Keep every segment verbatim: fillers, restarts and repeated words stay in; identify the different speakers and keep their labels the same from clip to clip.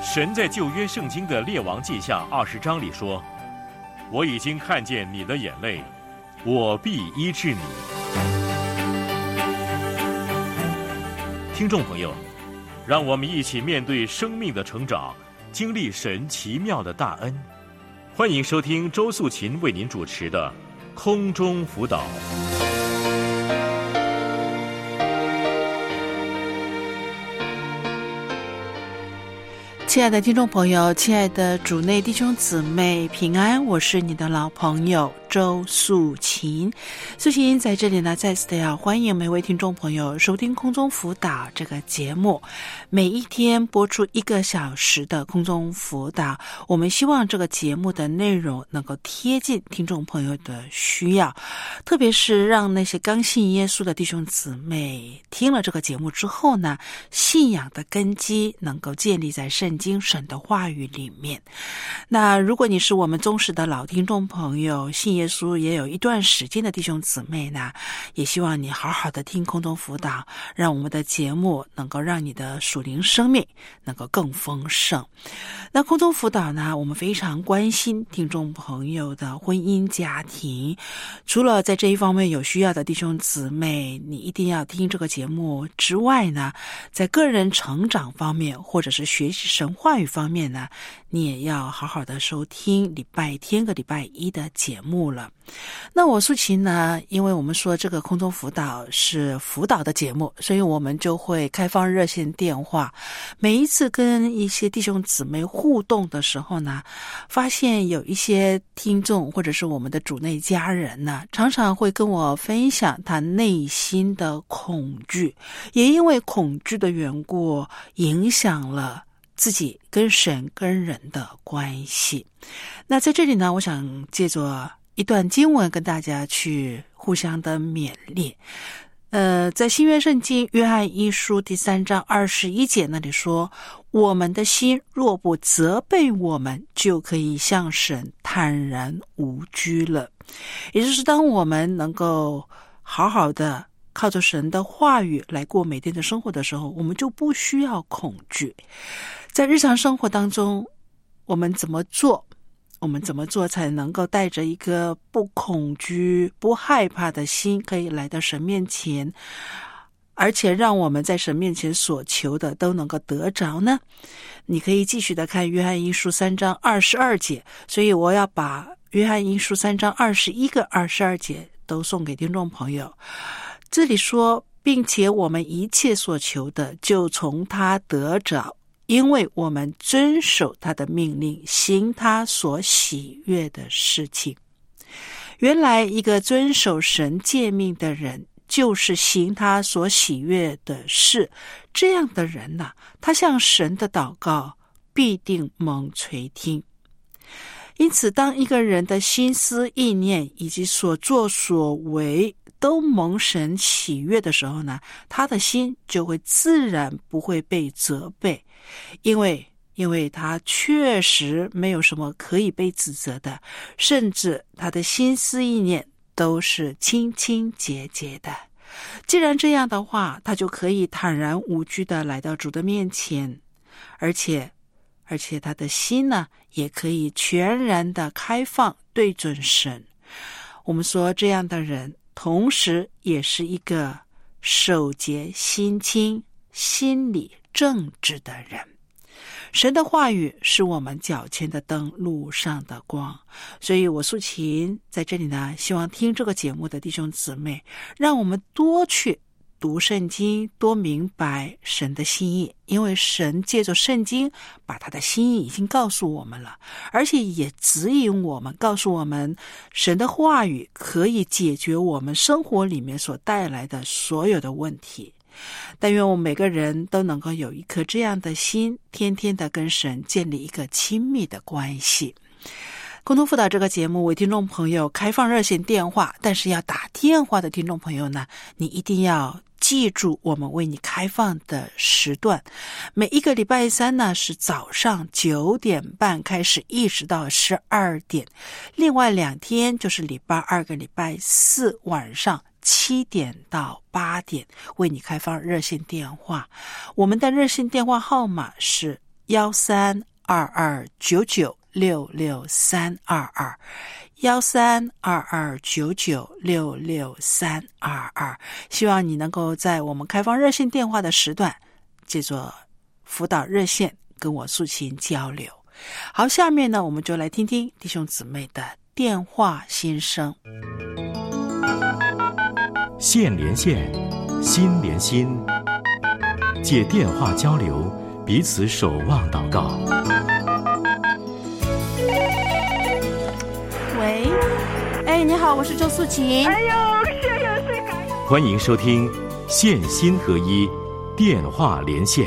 Speaker 1: 神在旧约圣经的列王记下二十章里说，我已经看见你的眼泪，我必医治你。听众朋友，让我们一起面对生命的成长，经历神奇妙的大恩。欢迎收听周素琴为您主持的空中辅导。
Speaker 2: 亲爱的听众朋友，亲爱的主内弟兄姊妹平安，我是你的老朋友周素琴。素琴在这里呢，再次的要欢迎每位听众朋友收听空中辅导这个节目。每一天播出一个小时的空中辅导，我们希望这个节目的内容能够贴近听众朋友的需要，特别是让那些刚信耶稣的弟兄姊妹听了这个节目之后呢，信仰的根基能够建立在圣经神的话语里面。那如果你是我们忠实的老听众朋友，信耶稣也有一段时间的弟兄姊妹呢，也希望你好好的听空中辅导，让我们的节目能够让你的属灵生命能够更丰盛。那空中辅导呢，我们非常关心听众朋友的婚姻家庭，除了在这一方面有需要的弟兄姊妹你一定要听这个节目之外呢，在个人成长方面或者是学习神话语方面呢，你也要好好的收听礼拜天和礼拜一的节目了。那我素琴呢，因为我们说这个空中辅导是辅导的节目，所以我们就会开放热线电话。每一次跟一些弟兄姊妹互动的时候呢，发现有一些听众或者是我们的主内家人呢，常常会跟我分享他内心的恐惧，也因为恐惧的缘故影响了自己跟神跟人的关系。那在这里呢，我想借着一段经文跟大家去互相的勉励。呃，在新约圣经约翰一书第三章二十一节那里说，我们的心若不责备我们，就可以向神坦然无拘了。也就是当我们能够好好的靠着神的话语来过每天的生活的时候，我们就不需要恐惧。在日常生活当中，我们怎么做我们怎么做才能够带着一个不恐惧不害怕的心可以来到神面前，而且让我们在神面前所求的都能够得着呢？你可以继续的看约翰一书三章二十二节，所以我要把约翰一书三章二十一个二十二节都送给听众朋友。这里说，并且我们一切所求的就从他得着，因为我们遵守他的命令，行他所喜悦的事情。原来一个遵守神诫命的人，就是行他所喜悦的事，这样的人呢、啊，他向神的祷告必定蒙垂听。因此，当一个人的心思意念以及所作所为都蒙神喜悦的时候呢，他的心就会自然不会被责备，因为因为他确实没有什么可以被指责的，甚至他的心思意念都是清清洁洁的。既然这样的话，他就可以坦然无惧的来到主的面前，而且而且他的心呢，也可以全然的开放对准神。我们说这样的人同时也是一个守节心清心理正直的人。神的话语是我们脚前的灯，路上的光。所以我素琴在这里呢，希望听这个节目的弟兄姊妹，让我们多去读圣经，多明白神的心意，因为神借着圣经把他的心意已经告诉我们了，而且也指引我们，告诉我们神的话语可以解决我们生活里面所带来的所有的问题。但愿我们每个人都能够有一颗这样的心，天天的跟神建立一个亲密的关系。空中辅导这个节目为听众朋友开放热线电话，但是要打电话的听众朋友呢，你一定要记住我们为你开放的时段。每一个礼拜三呢是早上九点半开始，一直到十二点。另外两天就是礼拜二跟礼拜四晚上七点到八点为你开放热线电话。我们的热线电话号码是幺三二二九九六六三二二，幺三二二九九六六三二二。希望你能够在我们开放热线电话的时段，借着辅导热线跟我素琴交流。好，下面呢，我们就来听听弟兄姊妹的电话心声。
Speaker 1: 线连线，心连心，借电话交流，彼此守望祷告。
Speaker 2: 喂，哎，你好，我是周素琴。
Speaker 3: 哎呦，谢谢谁感谢。
Speaker 1: 欢迎收听线心合一电话连线。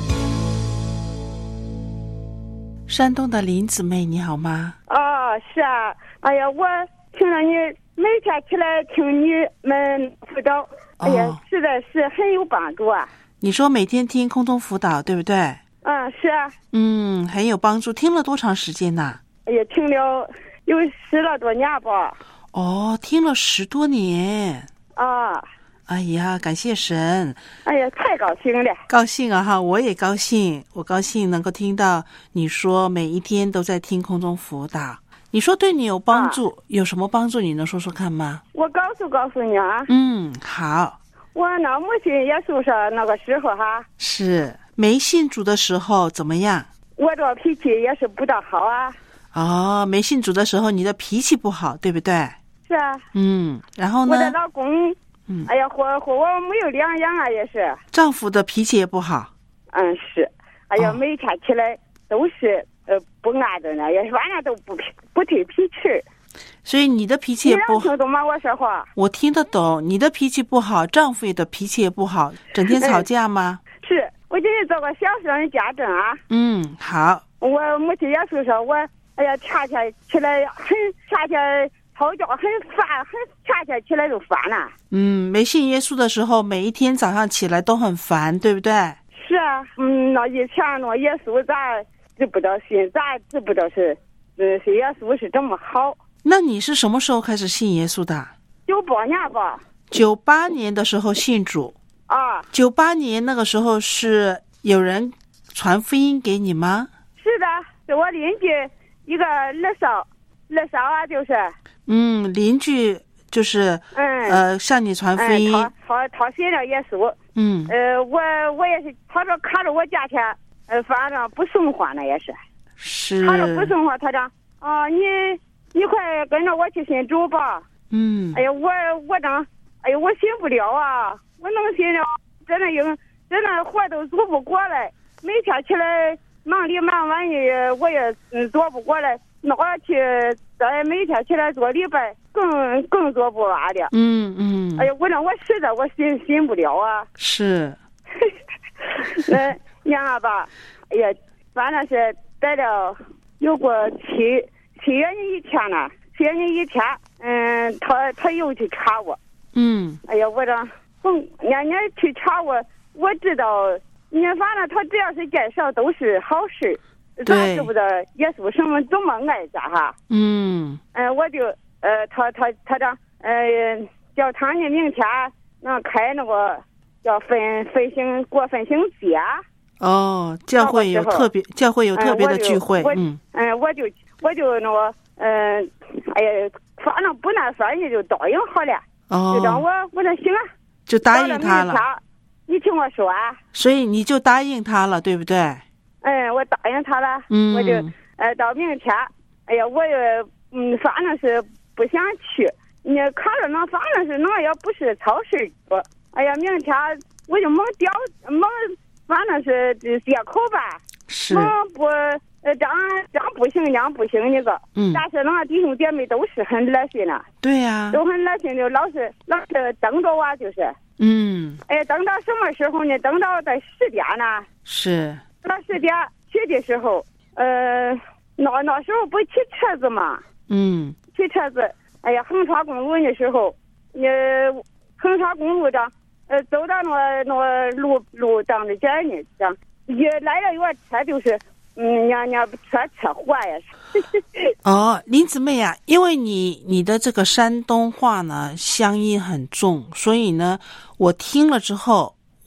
Speaker 2: 山东的林姊妹，你好吗？
Speaker 3: 哦，是啊，哎呀，我听了你每天起来听你们辅导，哎呀，
Speaker 2: 哦、
Speaker 3: 实在是很有帮助啊。
Speaker 2: 你说每天听空中辅导，对不对？
Speaker 3: 嗯，是啊。
Speaker 2: 嗯，很有帮助。听了多长时间呢？
Speaker 3: 哎呀，听了有十来多年吧。
Speaker 2: 哦，听了十多年。
Speaker 3: 啊。
Speaker 2: 哎呀，感谢神！
Speaker 3: 哎呀，太高兴了！
Speaker 2: 高兴啊哈，我也高兴，我高兴能够听到你说每一天都在听空中辅导。你说对你有帮助，啊、有什么帮助？你能说说看吗？
Speaker 3: 我告诉告诉你啊。
Speaker 2: 嗯，好。
Speaker 3: 我那母亲耶稣上那个时候哈，
Speaker 2: 是没信主的时候怎么样？
Speaker 3: 我这脾气也是不大好啊。
Speaker 2: 哦，没信主的时候你的脾气不好，对不对？
Speaker 3: 是啊。
Speaker 2: 嗯，然后呢？
Speaker 3: 我的老公。
Speaker 2: 嗯，
Speaker 3: 哎呀，和和我没有两样啊，也是。
Speaker 2: 丈夫的脾气也不好。
Speaker 3: 嗯，是。哎呀，
Speaker 2: 哦、
Speaker 3: 每天起来都是呃不安着呢，也晚上都不不推脾气。
Speaker 2: 所以你的脾气也不好。
Speaker 3: 你能听懂吗？我说话。
Speaker 2: 我听得懂，你的脾气不好，丈夫的脾气也不好，整天吵架吗？
Speaker 3: 嗯、是，我今天做个小声的家政啊。
Speaker 2: 嗯，好。
Speaker 3: 我母亲也是说我，哎呀，天天起来很天天。吵架很烦，很天天起来就烦了。
Speaker 2: 嗯，没信耶稣的时候，每一天早上起来都很烦，对不对？
Speaker 3: 是啊，嗯，那以前那耶稣咋知不道信，咋知不道是，嗯，是耶稣是这么好。
Speaker 2: 那你是什么时候开始信耶稣的？
Speaker 3: 九八年吧。
Speaker 2: 九八年的时候信主。
Speaker 3: 啊。
Speaker 2: 九八年那个时候是有人传福音给你吗？
Speaker 3: 是的，是我邻居一个二嫂，二嫂啊，就是。
Speaker 2: 嗯，邻居就是
Speaker 3: 嗯
Speaker 2: 呃向你传福音，
Speaker 3: 嗯、他他他信了耶稣，
Speaker 2: 嗯
Speaker 3: 呃我我也是，他说看着我价钱，呃反正不送花呢也是，
Speaker 2: 是，
Speaker 3: 他说不送花，他讲啊你你快跟着我去信主吧，
Speaker 2: 嗯，
Speaker 3: 哎呀我我讲哎呀我信不了啊，我能信了，真的有真的活都做不过来，每天起来忙里忙外的我也嗯做不过来。那我去在每天起来做礼拜，更更做不完了。
Speaker 2: 嗯嗯。
Speaker 3: 哎呀，我让我实在我信信不了啊。
Speaker 2: 是。
Speaker 3: 那娘吧，哎呀，反正是待了有过七七月的一天呢，七月的一天，嗯，他他又去查我。
Speaker 2: 嗯。
Speaker 3: 哎呀，我这哼，人家去查我，我知道，你反正他只要是介绍都是好事。咱知不知道耶稣什么这么爱咱哈？
Speaker 2: 嗯，
Speaker 3: 嗯，我就呃，他他他这呃，教堂的明天能开那个叫分分行过分行节。
Speaker 2: 哦，教会有特别，教会有特别的聚会。
Speaker 3: 嗯，嗯，我就我就那个嗯、呃，哎呀，反正不难事你就答应好了。
Speaker 2: 哦，
Speaker 3: 就让我我说行啊，
Speaker 2: 就答应他了。
Speaker 3: 你听我说啊。
Speaker 2: 所以你就答应他了，对不对？
Speaker 3: 嗯，我答应他了，
Speaker 2: 嗯，
Speaker 3: 我就呃到明天，哎呀，我也嗯，反正是不想去，你看着那反正是那也不是超市不，哎呀，明天我就猛调猛，反正是借口吧，
Speaker 2: 是
Speaker 3: 猛不呃这样这样不行，那样不行那个，
Speaker 2: 嗯，
Speaker 3: 但是那弟兄姐妹都是很热心的，
Speaker 2: 对呀、啊，
Speaker 3: 都很热心，就老是老是等着我，就是，
Speaker 2: 嗯，
Speaker 3: 哎，等到什么时候呢？等到在十点呢？
Speaker 2: 是。
Speaker 3: 到十点去的时候，呃，那那时候不骑车子嘛，
Speaker 2: 嗯，
Speaker 3: 骑车子，哎呀，横穿公路的时候，呃，横穿公路上，呃，走到那那路路当着间呢，这样一来了一个车就是，嗯，伢伢车车祸呀。
Speaker 2: 哦，林姊妹啊，因为你你的这个山东话呢乡音很重，所以呢，我听了之后。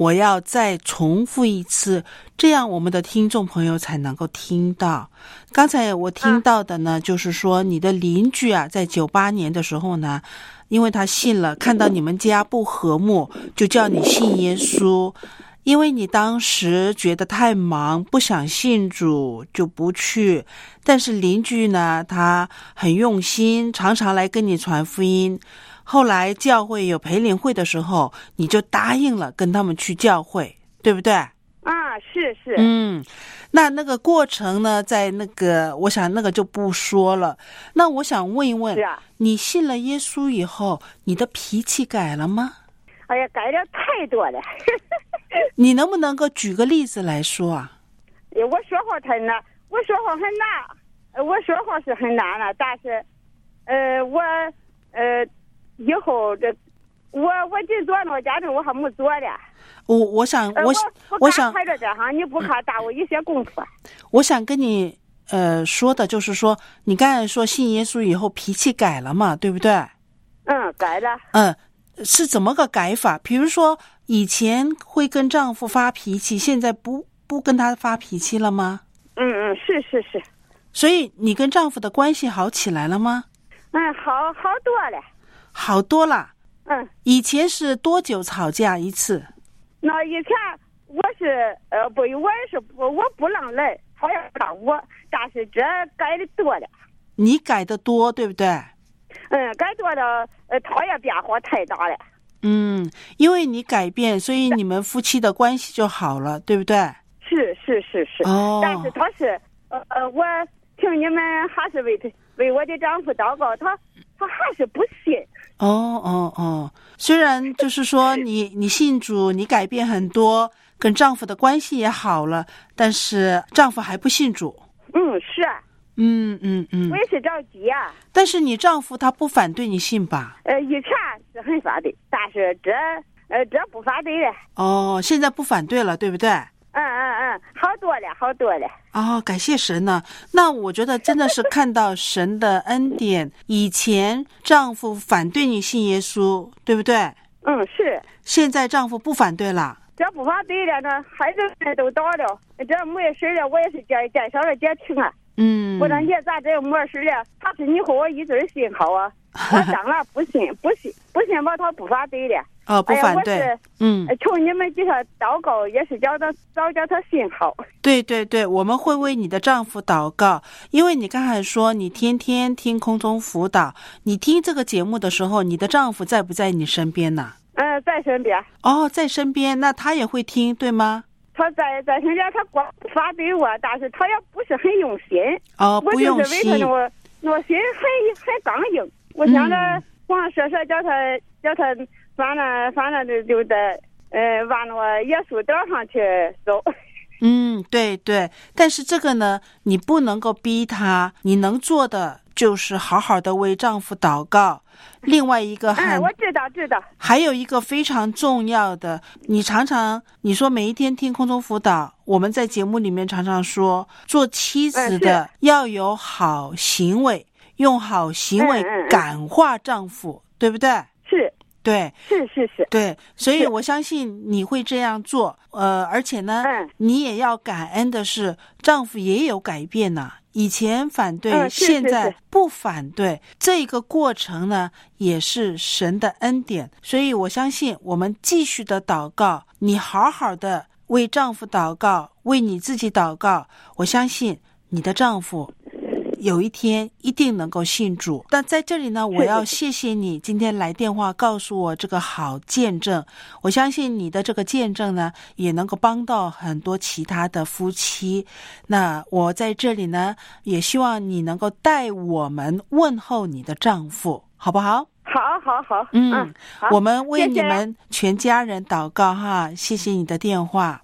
Speaker 2: 我要再重复一次，这样我们的听众朋友才能够听到。刚才我听到的呢、啊、就是说你的邻居啊，在九八年的时候呢，因为他信了，看到你们家不和睦，就叫你信耶稣。因为你当时觉得太忙，不想信主，就不去。但是邻居呢，他很用心，常常来跟你传福音。后来教会有培灵会的时候，你就答应了跟他们去教会，对不对？
Speaker 3: 啊，是是。
Speaker 2: 嗯，那那个过程呢，在那个我想那个就不说了。那我想问一问，
Speaker 3: 是啊，
Speaker 2: 你信了耶稣以后，你的脾气改了吗？
Speaker 3: 哎呀，改的太多了。
Speaker 2: 你能不能够举个例子来说啊？
Speaker 3: 我说话太难，我说话很难，我说话是很难了，但是，呃，我呃以后这我我就做那家政我还没做呢。
Speaker 2: 我我想我、呃、
Speaker 3: 我
Speaker 2: 我想
Speaker 3: 拍着这哈，你不看耽误一些功夫。
Speaker 2: 我想跟你呃说的就是说，你刚才说信耶稣以后脾气改了嘛，对不对？
Speaker 3: 嗯，改了。
Speaker 2: 嗯。是怎么个改法？比如说以前会跟丈夫发脾气，现在不不跟他发脾气了吗？
Speaker 3: 嗯嗯，是是是。
Speaker 2: 所以你跟丈夫的关系好起来了吗？
Speaker 3: 嗯，好好多了。
Speaker 2: 好多了。
Speaker 3: 嗯。
Speaker 2: 以前是多久吵架一次？
Speaker 3: 那以前我是呃不，我是不我不让人，他也不让我，但是这改的多了。
Speaker 2: 你改的多，对不对？
Speaker 3: 嗯，改多了，呃，他也变化太大了。
Speaker 2: 嗯，因为你改变，所以你们夫妻的关系就好了，对不对？
Speaker 3: 是是是是。
Speaker 2: 哦。
Speaker 3: 但是他是，呃呃，我听你们还是为他为我的丈夫祷告，他他还是不信。
Speaker 2: 哦哦哦，虽然就是说你你信主，你改变很多，跟丈夫的关系也好了，但是丈夫还不信主。
Speaker 3: 嗯，是。
Speaker 2: 嗯嗯嗯，
Speaker 3: 我也是着急啊。
Speaker 2: 但是你丈夫他不反对你信吧？
Speaker 3: 呃，以前是很反对，但是这呃这不反对了。
Speaker 2: 哦，现在不反对了，对不对？
Speaker 3: 嗯嗯嗯，好多了，好多了。
Speaker 2: 哦，感谢神呢。那我觉得真的是看到神的恩典。以前丈夫反对你信耶稣，对不对？
Speaker 3: 嗯，是。
Speaker 2: 现在丈夫不反对了。
Speaker 3: 这不反对了呢，孩子们都倒了，这没事了，我也是介介绍了姐听啊。
Speaker 2: 嗯，
Speaker 3: 我说你咋这没事了？他是你和我一对信好啊。我当然不信，不信，不信吧，他不反对了。
Speaker 2: 哦，不反对。哎、嗯，
Speaker 3: 求你们给他祷告，也是叫他早叫他信好。
Speaker 2: 对对对，我们会为你的丈夫祷告，因为你刚才说你天天听空中辅导，你听这个节目的时候，你的丈夫在不在你身边呢？
Speaker 3: 嗯、呃，在身边。
Speaker 2: 哦，在身边，那他也会听，对吗？
Speaker 3: 他在在身边，他光反对我，但是他也不是很用心。
Speaker 2: 哦，不用心。
Speaker 3: 我就是为他那那心很很刚硬。我想着光说说叫他叫他，反正反正就就在呃往那个耶稣道上去走。
Speaker 2: 嗯，对对。但是这个呢，你不能够逼他，你能做的就是好好的为丈夫祷告。另外一个很，
Speaker 3: 嗯，我知道知道。
Speaker 2: 还有一个非常重要的，你常常你说每一天听空中辅导，我们在节目里面常常说，做妻子的要有好行为，用好行为感化丈夫，嗯嗯嗯，对不对？
Speaker 3: 是。
Speaker 2: 对，
Speaker 3: 是是是，
Speaker 2: 对，所以我相信你会这样做，呃，而且呢，
Speaker 3: 嗯，
Speaker 2: 你也要感恩的是，丈夫也有改变呢、啊。以前反对、
Speaker 3: 嗯，
Speaker 2: 现在不反对，这个过程呢，也是神的恩典。所以我相信，我们继续的祷告，你好好的为丈夫祷告，为你自己祷告，我相信你的丈夫有一天一定能够信主。但在这里呢，我要谢谢你今天来电话告诉我这个好见证，我相信你的这个见证呢，也能够帮到很多其他的夫妻。那我在这里呢，也希望你能够带我们问候你的丈夫，好不好？
Speaker 3: 好好好，
Speaker 2: 嗯，
Speaker 3: 嗯好，
Speaker 2: 我们为你们全家人祷告哈，谢谢你的电话。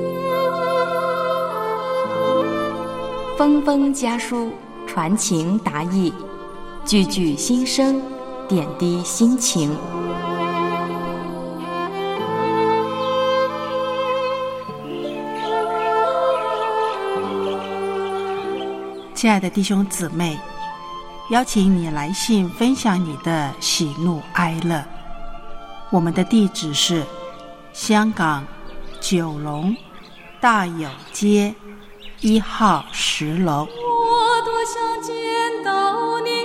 Speaker 4: 峰峰家书，传情达意，句句心声，点滴心情。
Speaker 2: 亲爱的弟兄姊妹，邀请你来信分享你的喜怒哀乐。我们的地址是香港九龙大有街一号十楼。
Speaker 5: 我多想见到你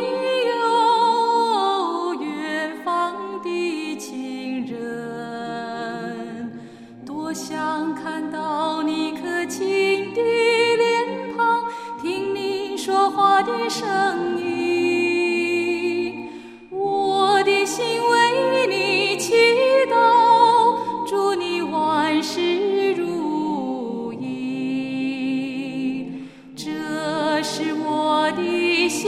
Speaker 5: 哟，远方的情人，多想看到你可亲的脸庞，听你说话的声音，我的心为你祈祷，祝你万事如意，这是我的心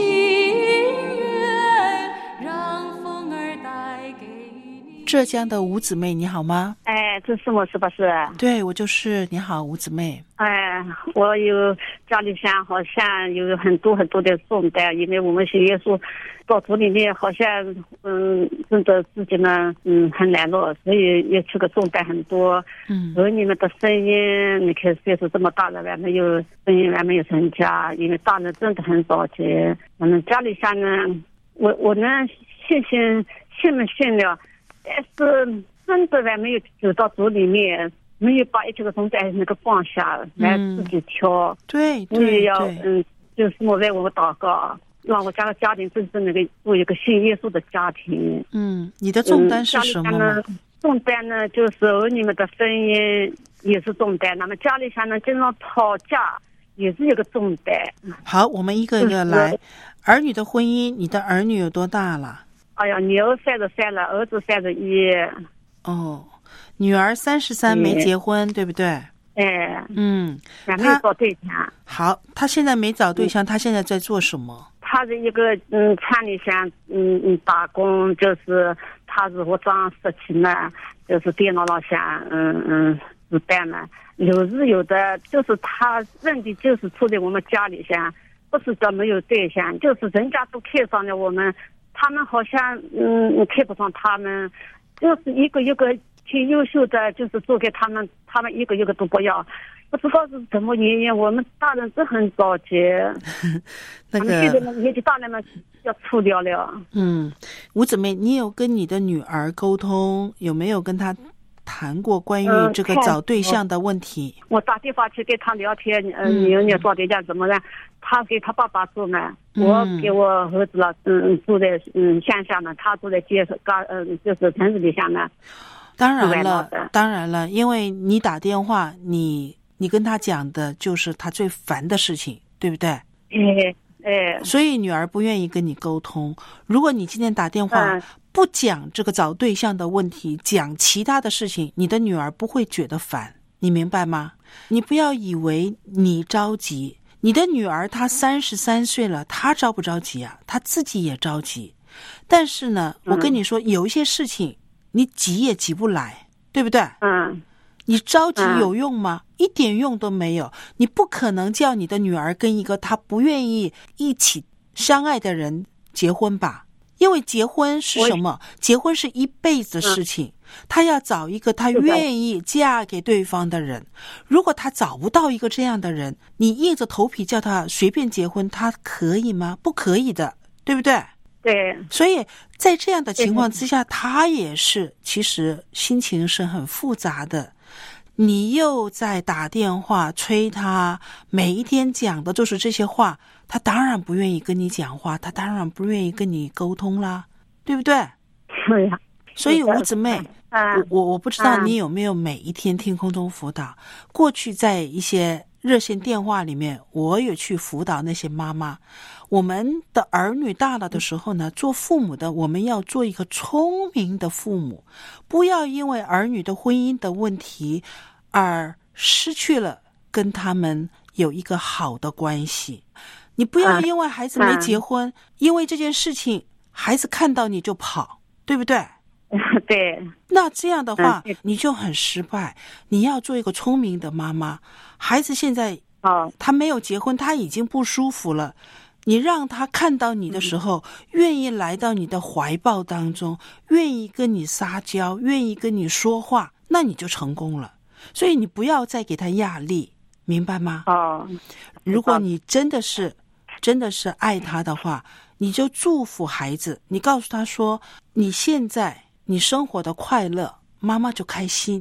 Speaker 5: 愿，让风儿带给你。
Speaker 2: 浙江的吴姊妹你好吗？
Speaker 3: 哎，这是我是不是？
Speaker 2: 对，我就是。你好，吴姊妹。
Speaker 3: 哎，我有家里上好像有很多很多的重担，因为我们信耶稣到组里面好像嗯真的自己呢嗯很难落，所以也这个重担很多。
Speaker 2: 嗯，
Speaker 3: 而你们的声音，你看岁数这么大了还没有声音还没有成家，因为大人真的很着急。嗯，家里上呢，我我呢信信信没信了，但是真的还没有走到组里面。没有把一切的重担那个放下来自己挑，
Speaker 2: 嗯、对对
Speaker 3: 对，要
Speaker 2: 对
Speaker 3: 嗯，就是我为我祷告，让我家的家庭真正那个做一个信耶稣的家庭。
Speaker 2: 嗯，你的重担是什么呢？
Speaker 3: 嗯、重担呢，就是儿女们的婚姻也是重担，那么家里上呢经常吵架也是一个重担。
Speaker 2: 好，我们一个一个来。就是、儿女的婚姻，你的儿女有多大了？
Speaker 3: 哎呀，女儿三十三了，儿子三十一。
Speaker 2: 哦。女儿三十三没结婚，对不对？
Speaker 3: 哎，
Speaker 2: 嗯，
Speaker 3: 还没有找对象。
Speaker 2: 好，她现在没找对象，她、嗯、现在在做什么？
Speaker 3: 她是一个嗯厂里向嗯嗯打工，就是她是我早上十七呢，就是电脑上向嗯嗯值班嘛。有日有的，就是她问题就是出在我们家里向，不是叫没有对象，就是人家都看上了我们，他们好像嗯看不上他们，就是一个一个。挺优秀的，就是做给他们，他们一个一个都不要，不知道是什么原因。我们大人真很着急，
Speaker 2: 那个
Speaker 3: 现在年纪大了嘛，要出掉了。
Speaker 2: 嗯，吴姊妹，你有跟你的女儿沟通，有没有跟她谈过关于这个找对象的问题？
Speaker 3: 嗯、我打电话去跟她聊天，嗯，你你找对象怎么样？他给他爸爸住嘛，嗯、我给我儿子了，嗯，住在嗯乡下嘛，他住在街上，嗯，就是城市里向嘛。
Speaker 2: 当然了，当然了，因为你打电话，你你跟他讲的就是他最烦的事情，对不对？
Speaker 3: 哎哎，
Speaker 2: 所以女儿不愿意跟你沟通。如果你今天打电话、嗯、不讲这个找对象的问题，讲其他的事情，你的女儿不会觉得烦，你明白吗？你不要以为你着急，你的女儿她三十三岁了，她着不着急啊？她自己也着急。但是呢，我跟你说，嗯、有一些事情。你急也急不来，对不对？
Speaker 3: 嗯，
Speaker 2: 你着急有用吗？嗯、一点用都没有。你不可能叫你的女儿跟一个她不愿意一起相爱的人结婚吧？因为结婚是什么？结婚是一辈子的事情。她、嗯、要找一个她愿意嫁给对方的人。如果她找不到一个这样的人，你硬着头皮叫她随便结婚，她可以吗？不可以的，对不对？
Speaker 3: 对，
Speaker 2: 所以在这样的情况之下，他也是其实心情是很复杂的。你又在打电话催他，每一天讲的都是这些话，他当然不愿意跟你讲话，他当然不愿意跟你沟通啦，对不对？
Speaker 3: 是呀。
Speaker 2: 所以吴姊妹，
Speaker 3: 嗯、
Speaker 2: 我我不知道你有没有每一天听空中辅导，过去在一些热线电话里面，我有去辅导那些妈妈。我们的儿女大了的时候呢，做父母的我们要做一个聪明的父母，不要因为儿女的婚姻的问题而失去了跟他们有一个好的关系。你不要因为孩子没结婚，因为这件事情孩子看到你就跑，对不对？
Speaker 3: 对。
Speaker 2: 那这样的话你就很失败。你要做一个聪明的妈妈，孩子现在
Speaker 3: 哦，
Speaker 2: 他没有结婚，他已经不舒服了，你让他看到你的时候、嗯、愿意来到你的怀抱当中，愿意跟你撒娇，愿意跟你说话，那你就成功了。所以你不要再给他压力，明白吗？
Speaker 3: 哦，
Speaker 2: 如果你真的是真的是爱他的话，你就祝福孩子，你告诉他说，你现在你生活的快乐，妈妈就开心，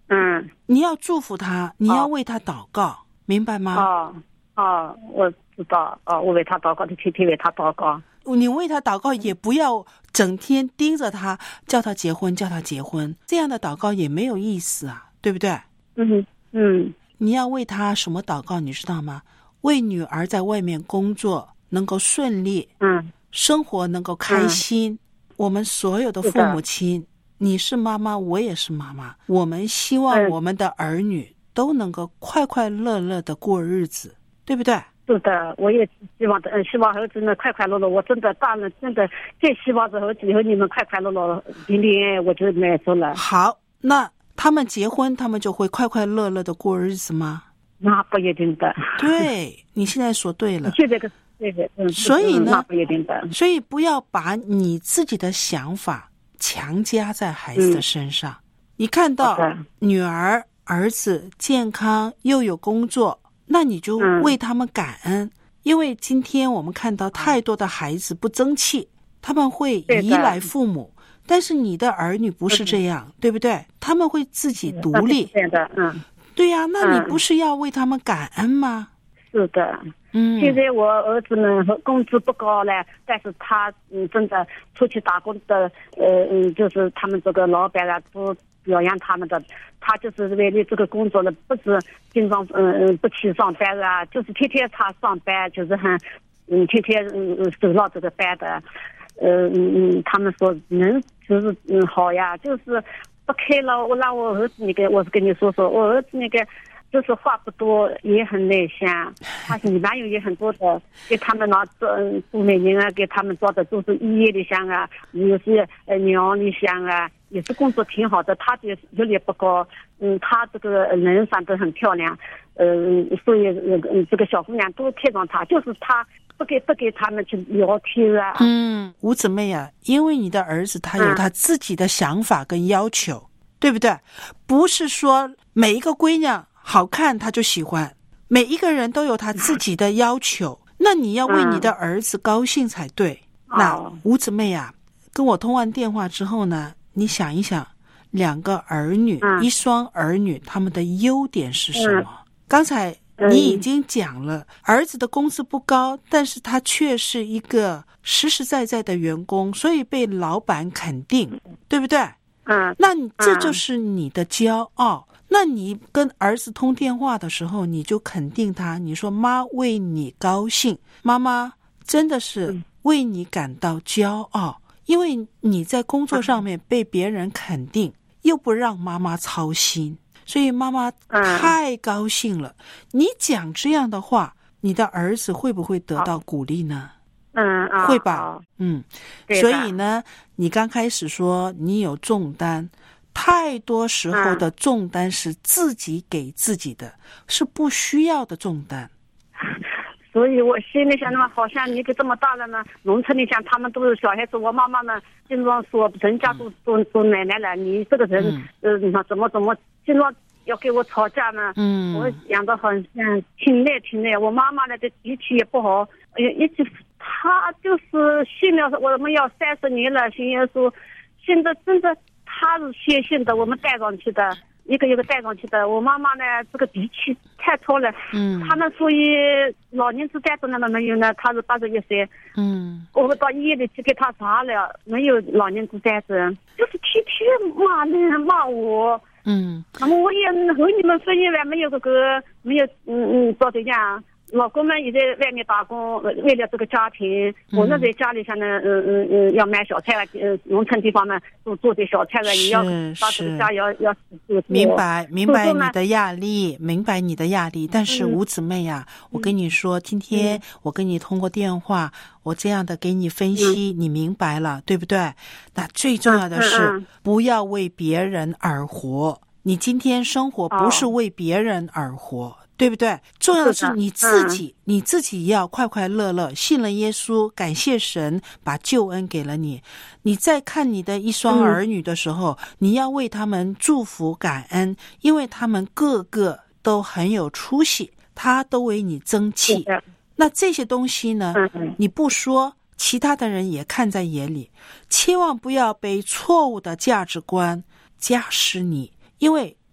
Speaker 6: 嗯，
Speaker 2: 你要祝福他，你要为他祷告，哦、明白吗？
Speaker 6: 哦哦，我知道。哦，我为他祷告，天天为他祷告。
Speaker 2: 你为他祷告，也不要整天盯着他，叫他结婚，叫他结婚，这样的祷告也没有意思啊，对不对？
Speaker 6: 嗯嗯。
Speaker 2: 你要为他什么祷告，你知道吗？为女儿在外面工作能够顺利，
Speaker 6: 嗯，生
Speaker 2: 活能够开心。嗯、我们所有的父母亲，你是妈妈，我也是妈妈，我们希望我们的儿女都能够快快乐乐的过日子，对不对？
Speaker 6: 是的，我也希望的，嗯，希望儿子呢快快乐乐。我真的大人真的最希望是儿子以后你们快快乐乐，平平，我就满足了。
Speaker 2: 好，那他们结婚，他们就会快快乐乐的过日子吗？
Speaker 6: 那不一定的。
Speaker 2: 对，你现在说对了。
Speaker 6: 现在个对对，嗯，
Speaker 2: 所以呢，
Speaker 6: 那不一定的。
Speaker 2: 所以不要把你自己的想法强加在孩子的身上。嗯、你看到女儿、儿子健康又有工作。那你就为他们感恩、嗯、因为今天我们看到太多的孩子不争气，他们会依赖父母，但是你的儿女不是这样，对不对？他们会自己独立。
Speaker 6: 对的，嗯，
Speaker 2: 对呀、啊，那你不是要为他们感恩吗？
Speaker 6: 是的，
Speaker 2: 嗯。
Speaker 6: 现在我儿子呢工资不高了，但是他嗯真的出去打工的，呃嗯，就是他们这个老板啊都表扬他们的，他就是为了这个工作呢，不是经常嗯嗯不去上班啊，就是天天他上班，就是很嗯天天嗯嗯守到这个班的，呃嗯嗯，他们说人就是嗯好呀，就是不开了。我让我儿子那个，我是跟你说说，我儿子那个就是话不多，也很内向，他女朋友也很多的，给他们拿做做美人啊，给他们做的都是医院里向啊，有些呃娘里向啊。也是工作挺好的，他的学历不高，嗯，他这个人长得很漂亮，嗯、呃，所以嗯，这个小姑娘都看上他，就是他不给不给他们去聊天啊。
Speaker 2: 嗯，吴姊妹啊，因为你的儿子他有他自己的想法跟要求，嗯、对不对？不是说每一个闺娘好看他就喜欢，每一个人都有他自己的要求，嗯、那你要为你的儿子高兴才对。嗯、那吴姊妹啊，跟我通完电话之后呢？你想一想，两个儿女、嗯、一双儿女，他们的优点是什么？嗯、刚才你已经讲了，嗯、儿子的工资不高，但是他却是一个实实在在的员工，所以被老板肯定，对不对？
Speaker 6: 嗯，
Speaker 2: 那你这就是你的骄傲。嗯、那你跟儿子通电话的时候，你就肯定他，你说妈为你高兴，妈妈真的是为你感到骄傲。因为你在工作上面被别人肯定，又不让妈妈操心，所以妈妈太高兴了。你讲这样的话，你的儿子会不会得到鼓励呢？
Speaker 6: 嗯，
Speaker 2: 会吧。嗯，所以呢，你刚开始说你有重担，太多时候的重担是自己给自己的，是不需要的重担。
Speaker 6: 所以我心里想的嘛，好像你这么大了呢，农村里想他们都是小孩子，我妈妈呢经常说人家都都都奶奶了，你这个人呃怎么怎么经常要跟我吵架呢？嗯，我想的好像挺累挺累。我妈妈呢这脾气也不好，也一直她就是信了我们要三十年了，信耶稣，现在真的她是先信的，我们带上去的。一个一个带上去的，我妈妈呢，这个脾气太差了。嗯，他们所以老年痴呆症的没有呢，他是八十一岁。
Speaker 2: 嗯，
Speaker 6: 我们到医院里去给他查了，没有老年痴呆症，就是天天骂人骂我。
Speaker 2: 嗯，
Speaker 6: 那么我也和你们分析了，没有这个没有嗯嗯找对象。老公们也在外面打工，为了这个家庭，嗯、我那在家里上呢，嗯嗯嗯，要买小菜，呃，农村地方呢，做做点小菜了，也要把这个家要要做。
Speaker 2: 明白，明白你的压力，明白你的压力。但是吴姊妹啊，嗯、我跟你说，今天我跟你通过电话，我这样的给你分析，嗯、你明白了，对不对？那最重要的是，嗯嗯、不要为别人而活。你今天生活不是为别人而活。哦，对不对？重要的是你自己，嗯、你自己要快快乐乐，信了耶稣，感谢神把救恩给了你。你在看你的一双儿女的时候，嗯、你要为他们祝福感恩，因为他们个个都很有出息，他都为你争气。那这些东西呢，嗯、你不说，其他的人也看在眼里。千万不要被错误的价值观驾驶你，因为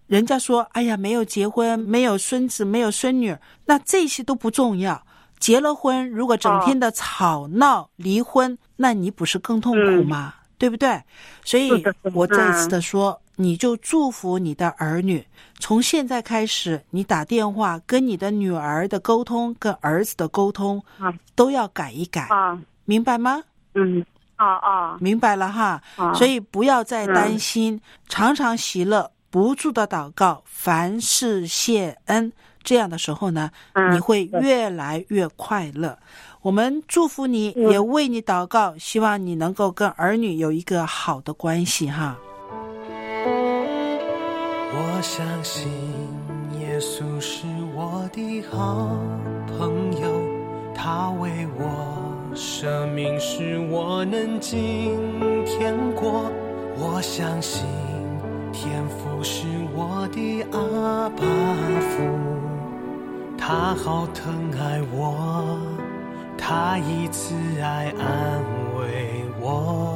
Speaker 2: 人家说哎呀，没有结婚，没有孙子，没有孙女，那这些都不重要。结了婚，如果整天的吵闹离婚，那你不是更痛苦吗？嗯，对不对？所以我再次的说，你就祝福你的儿女，从现在开始，你打电话跟你的女儿的沟通，跟儿子的沟通，都要改一改，明白吗？
Speaker 6: 嗯，啊啊，
Speaker 2: 明白了哈。所以不要再担心，常常喜乐，不住的祷告，凡事谢恩。这样的时候呢，你会越来越快乐。我们祝福你，也为你祷告，希望你能够跟儿女有一个好的关系哈。
Speaker 7: 我相信耶稣是我的好朋友，他为我舍命使我能进天国。我相信天父是我的阿爸父，他好疼爱我，他以慈爱安慰我。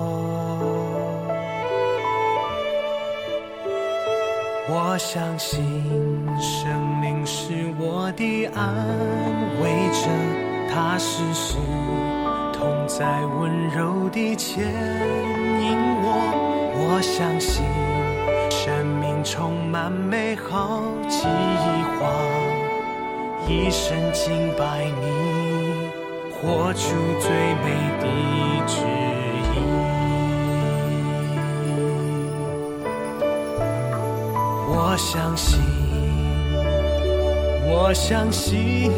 Speaker 7: 我相信生命是我的安慰者，他时时同在温柔地牵引我。我相信生命充满美好计划，一生敬拜你，活出最美的旨意。我相信，我相信，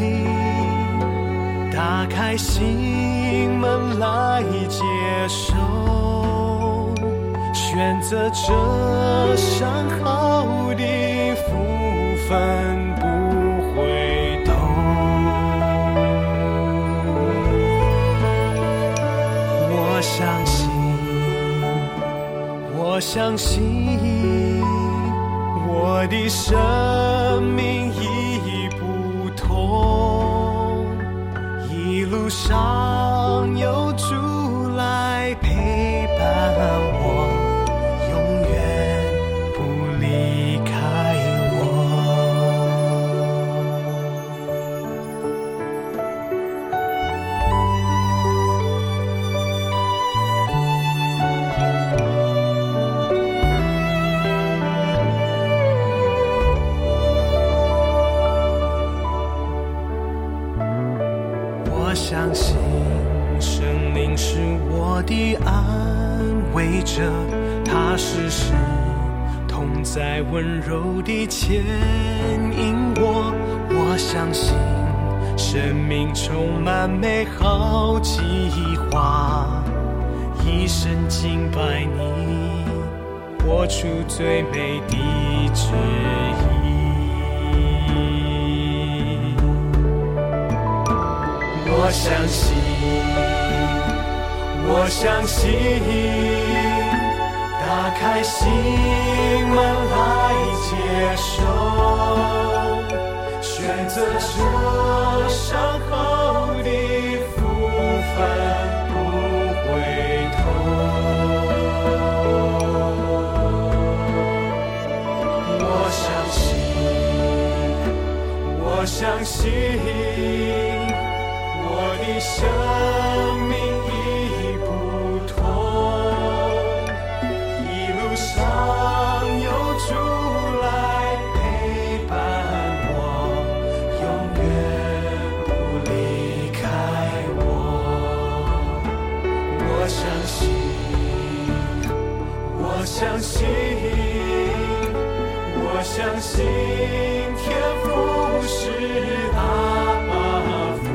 Speaker 7: 打开心门来接受，选择这上好的福分不回头。我相信，我相信我的生命已不同，一路上有主来陪伴我，永远不离开我相信生命是我的安慰者，他时时同在温柔地牵引我。我相信生命充满美好计划，一生敬拜你，活出最美的旨意。我相信，我相信，打开心门来接受，选择这上好的福分不回头。我相信，我相信我的生命已不同，一路上有主来陪伴我，永远不离开我。我相信，我相信，我相信天父是阿爸父，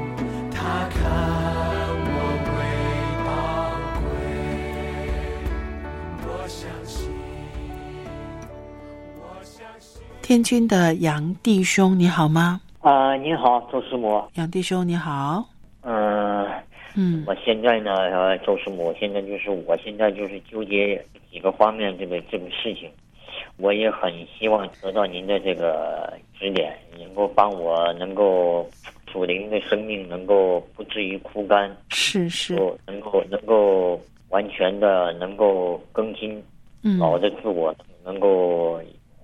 Speaker 2: 天津的杨弟兄你好吗？
Speaker 8: 啊、呃，您好，周师母。
Speaker 2: 杨弟兄你好。
Speaker 8: 嗯、呃、嗯，我现在呢，呃，周师母，现在就是我现在就是纠结几个方面这个这个事情，我也很希望得到您的这个指点，能够帮我能够属灵的生命能够不至于枯干，
Speaker 2: 是是，
Speaker 8: 能够能够完全的能够更新，嗯，老的自我能够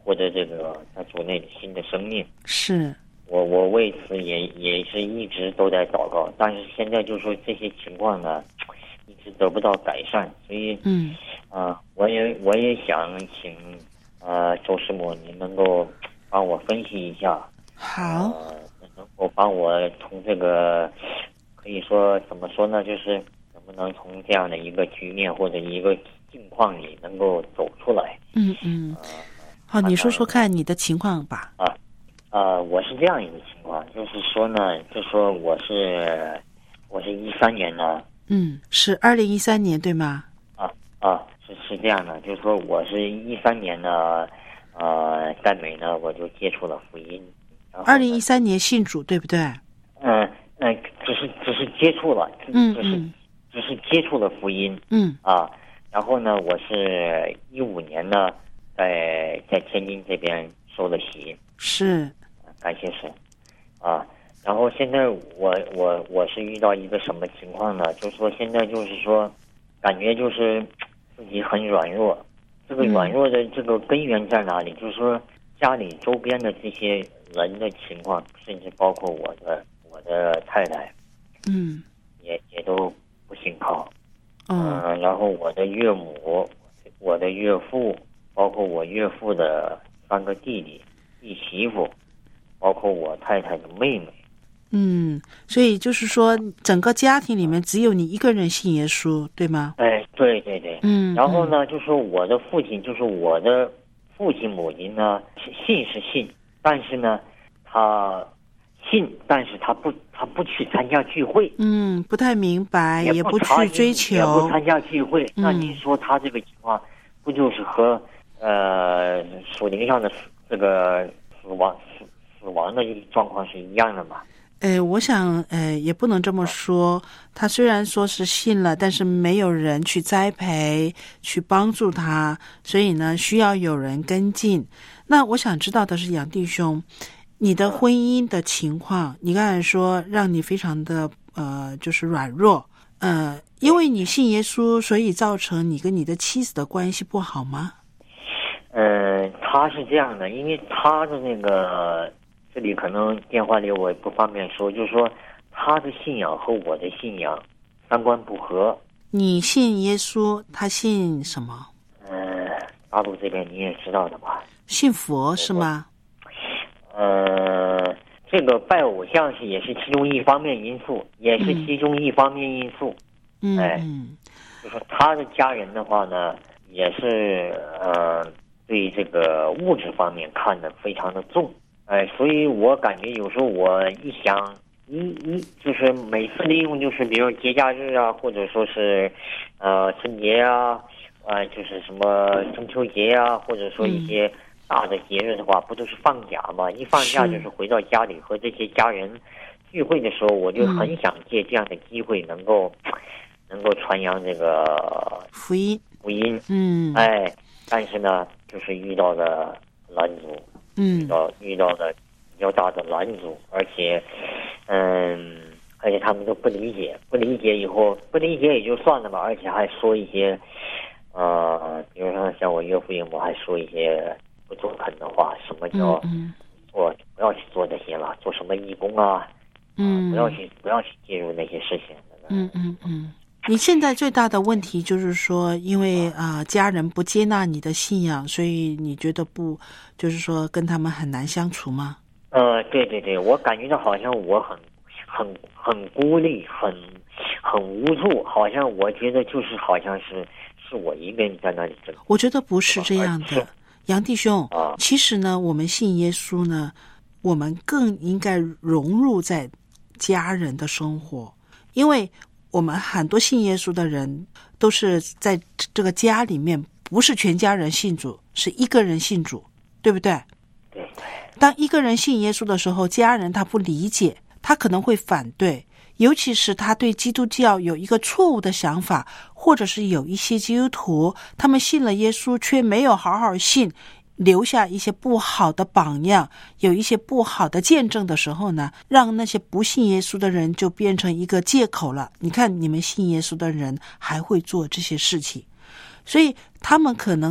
Speaker 8: 获得这个在主内的新的生命。
Speaker 2: 是。
Speaker 8: 我我为此也也是一直都在祷告，但是现在就说这些情况呢，一直得不到改善，所以
Speaker 2: 嗯
Speaker 8: 啊、呃，我也我也想请呃周师母，您能够帮我分析一下，
Speaker 2: 好，
Speaker 8: 呃，能够帮我从这个可以说怎么说呢，就是能不能从这样的一个局面或者一个境况里能够走出来？
Speaker 2: 嗯嗯，好，你说说看你的情况吧。
Speaker 8: 啊。呃，我是这样一个情况，就是说呢，就说我是，我是一三年呢，
Speaker 2: 嗯，是二零一三年对吗？
Speaker 8: 啊啊，是是这样的，就是说我是一三年呢，呃，在美呢，我就接触了福音。
Speaker 2: 二零一三年信主对不对？
Speaker 8: 嗯嗯、呃，只是只是接触了，
Speaker 2: 嗯
Speaker 8: 只是、
Speaker 2: 嗯、
Speaker 8: 只是接触了福音。
Speaker 2: 嗯
Speaker 8: 啊，然后呢，我是一五年呢，在在天津这边受了洗。
Speaker 2: 是。
Speaker 8: 感谢神，啊，然后现在我我我是遇到一个什么情况呢？就是说现在就是说，感觉就是自己很软弱，这个软弱的这个根源在哪里？就是说家里周边的这些人的情况，甚至包括我的我的太太，
Speaker 2: 嗯，
Speaker 8: 也也都不信靠，
Speaker 2: 嗯、
Speaker 8: 呃，然后我的岳母、我的岳父，包括我岳父的三个弟弟、弟媳妇。包括我太太的妹妹，
Speaker 2: 嗯，所以就是说，整个家庭里面只有你一个人信耶稣，对吗？
Speaker 8: 哎，对对对，
Speaker 2: 嗯。
Speaker 8: 然后呢，就说我的父亲，就是我的父亲母亲呢，信是信，但是呢，他信，但是他不，他不去参加聚会，
Speaker 2: 嗯，不太明白，也不去追求，
Speaker 8: 也不参加聚会。
Speaker 2: 嗯、
Speaker 8: 那您说他这个情况，不就是和呃属灵上的这个死亡？死亡的状况是一样的嘛？
Speaker 2: 呃，我想，呃，也不能这么说。他虽然说是信了，但是没有人去栽培、去帮助他，所以呢，需要有人跟进。那我想知道的是，杨弟兄，你的婚姻的情况，你刚才说让你非常的呃，就是软弱，呃，因为你信耶稣，所以造成你跟你的妻子的关系不好吗？
Speaker 8: 呃，他是这样的，因为他的那个。这里可能电话里我也不方便说，就是说他的信仰和我的信仰三观不合。
Speaker 2: 你信耶稣，他信什么？
Speaker 8: 呃，大陆这边你也知道的吧？
Speaker 2: 信佛是吗？
Speaker 8: 呃，这个拜偶像是也是其中一方面因素，也是其中一方面因素。
Speaker 2: 嗯，
Speaker 8: 哎，就说他的家人的话呢，也是呃对这个物质方面看得非常的重。哎，所以我感觉有时候我一想，一一就是每次利用就是比如节假日啊，或者说是，呃春节啊，呃就是什么中秋节啊，或者说一些大的节日的话，不都是放假嘛？一放假就是回到家里和这些家人聚会的时候，我就很想借这样的机会能够、嗯、能够传扬这个
Speaker 2: 福音
Speaker 8: 福音。
Speaker 2: 嗯，
Speaker 8: 哎，但是呢，就是遇到了拦阻。
Speaker 2: 嗯，
Speaker 8: 遇到遇到的比较大的拦阻，而且，嗯，而且他们都不理解，不理解以后不理解也就算了吧，而且还说一些，呃，比如说像我岳父岳母还说一些不中肯的话，什么叫做不要去做这些了，做什么义工啊，
Speaker 2: 嗯，
Speaker 8: 不要去不要去介入那些事情。
Speaker 2: 嗯嗯嗯。你现在最大的问题就是说，因为啊、呃、家人不接纳你的信仰，所以你觉得不，就是说跟他们很难相处吗？
Speaker 8: 呃，对对对，我感觉到好像我很很很孤立，很很无助，好像我觉得就是好像是是我一个人在那里。
Speaker 2: 我觉得不是这样的，杨弟兄、
Speaker 8: 啊，
Speaker 2: 其实呢，我们信耶稣呢，我们更应该融入在家人的生活，因为我们很多信耶稣的人都是在这个家里面，不是全家人信主，是一个人信主，对不对？
Speaker 8: 对。
Speaker 2: 当一个人信耶稣的时候，家人他不理解，他可能会反对，尤其是他对基督教有一个错误的想法，或者是有一些基督徒他们信了耶稣却没有好好信，留下一些不好的榜样，有一些不好的见证的时候呢，让那些不信耶稣的人就变成一个借口了。你看你们信耶稣的人还会做这些事情，所以他们可能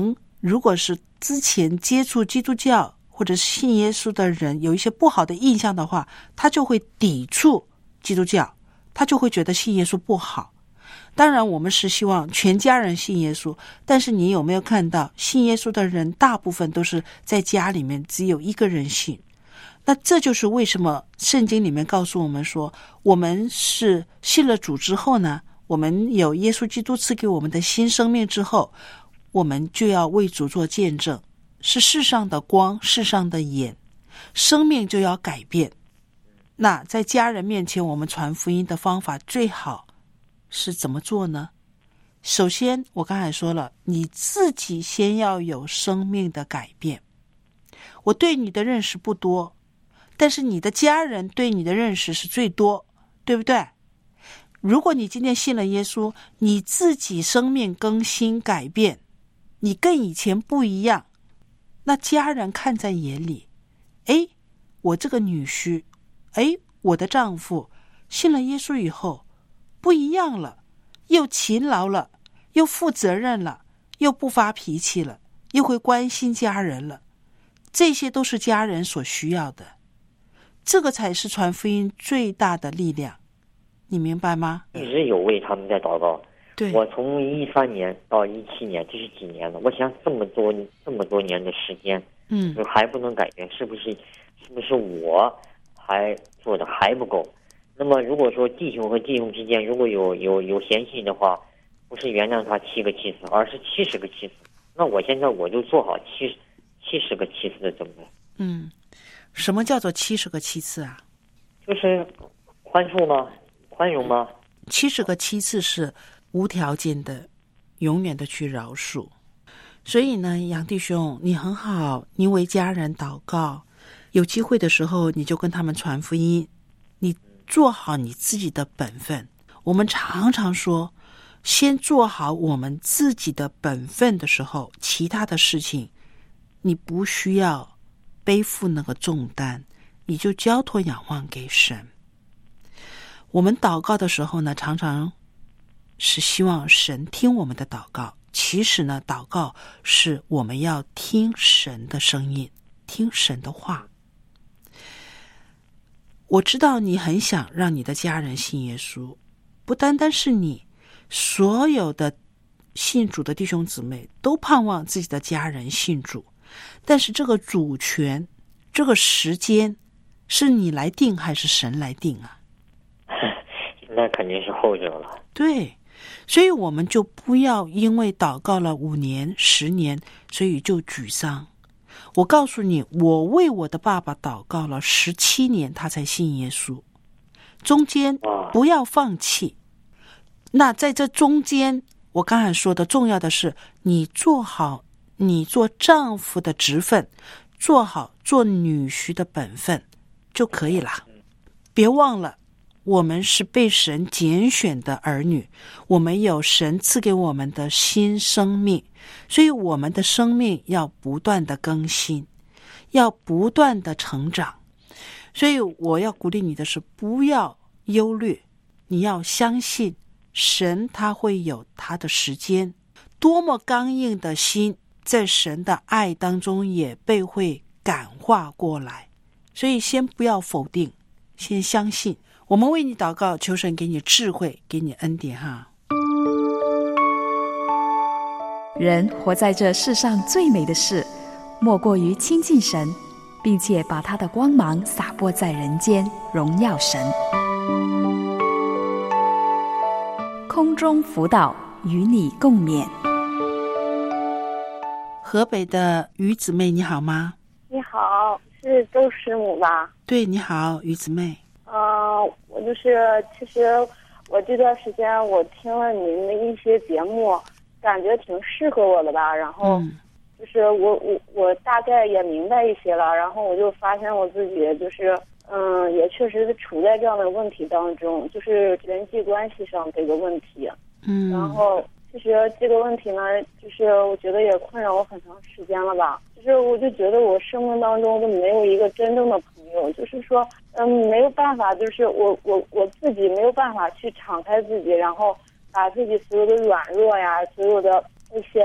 Speaker 2: 如果是之前接触基督教或者信耶稣的人有一些不好的印象的话，他就会抵触基督教，他就会觉得信耶稣不好。当然我们是希望全家人信耶稣，但是你有没有看到信耶稣的人大部分都是在家里面只有一个人信？那这就是为什么圣经里面告诉我们说，我们是信了主之后呢，我们有耶稣基督赐给我们的新生命之后，我们就要为主做见证，是世上的光，世上的盐，生命就要改变。那在家人面前我们传福音的方法最好是怎么做呢？首先我刚才说了，你自己先要有生命的改变。我对你的认识不多，但是你的家人对你的认识是最多，对不对？如果你今天信了耶稣，你自己生命更新改变，你跟以前不一样，那家人看在眼里，诶，我这个女婿，诶，我的丈夫信了耶稣以后不一样了，又勤劳了，又负责任了，又不发脾气了，又会关心家人了，这些都是家人所需要的，这个才是传福音最大的力量，你明白吗？
Speaker 8: 一直有为他们在祷告。
Speaker 2: 对，
Speaker 8: 我从一三年到一七年，这是几年了？我想这么多这么多年的时间，
Speaker 2: 嗯，
Speaker 8: 还不能改变，是不是？是不是我还做的还不够？那么如果说弟兄和弟兄之间如果有有有嫌隙的话，不是原谅他七个七次，而是七十个七次。那我现在我就做好七七十个七次的准备。
Speaker 2: 嗯，什么叫做七十个七次啊？
Speaker 8: 就是宽恕吗？宽容吗？
Speaker 2: 七十个七次是无条件的，永远的去饶恕。所以呢，杨弟兄，你很好，你为家人祷告，有机会的时候你就跟他们传福音，你做好你自己的本分。我们常常说，先做好我们自己的本分的时候，其他的事情你不需要背负那个重担，你就交托仰望给神。我们祷告的时候呢，常常是希望神听我们的祷告，其实呢，祷告是我们要听神的声音，听神的话。我知道你很想让你的家人信耶稣，不单单是你，所有的信主的弟兄姊妹都盼望自己的家人信主，但是这个主权，这个时间是你来定还是神来定啊？
Speaker 8: 那肯定是后者了。
Speaker 2: 对，所以我们就不要因为祷告了五年十年所以就沮丧。我告诉你，我为我的爸爸祷告了十七年，他才信耶稣，中间不要放弃。那在这中间，我刚才说的重要的是，你做好你做丈夫的职分，做好做女婿的本分就可以了。别忘了，我们是被神拣选的儿女，我们有神赐给我们的新生命，所以我们的生命要不断的更新，要不断的成长。所以我要鼓励你的是，不要忧虑，你要相信神，他会有他的时间。多么刚硬的心，在神的爱当中也被会感化过来。所以先不要否定，先相信。我们为你祷告，求神给你智慧，给你恩典哈。
Speaker 4: 人活在这世上最美的事，莫过于亲近神，并且把他的光芒洒播在人间，荣耀神。空中辅导，与你共勉。
Speaker 2: 河北的于姊妹你好吗？
Speaker 3: 你好，是周师母吧？
Speaker 2: 对，你好，于姊妹。
Speaker 3: 呃，我就是，其实我这段时间我听了您的一些节目，感觉挺适合我的吧。然后就是我我我大概也明白一些了，然后我就发现我自己就是嗯，也确实是处在这样的问题当中，就是人际关系上这个问题。
Speaker 2: 嗯，
Speaker 3: 然后其实这个问题呢，就是我觉得也困扰我很长时间了吧。就是我就觉得我生命当中都没有一个真正的朋友，就是说嗯，没有办法，就是我我我自己没有办法去敞开自己，然后把自己所有的软弱呀，所有的一些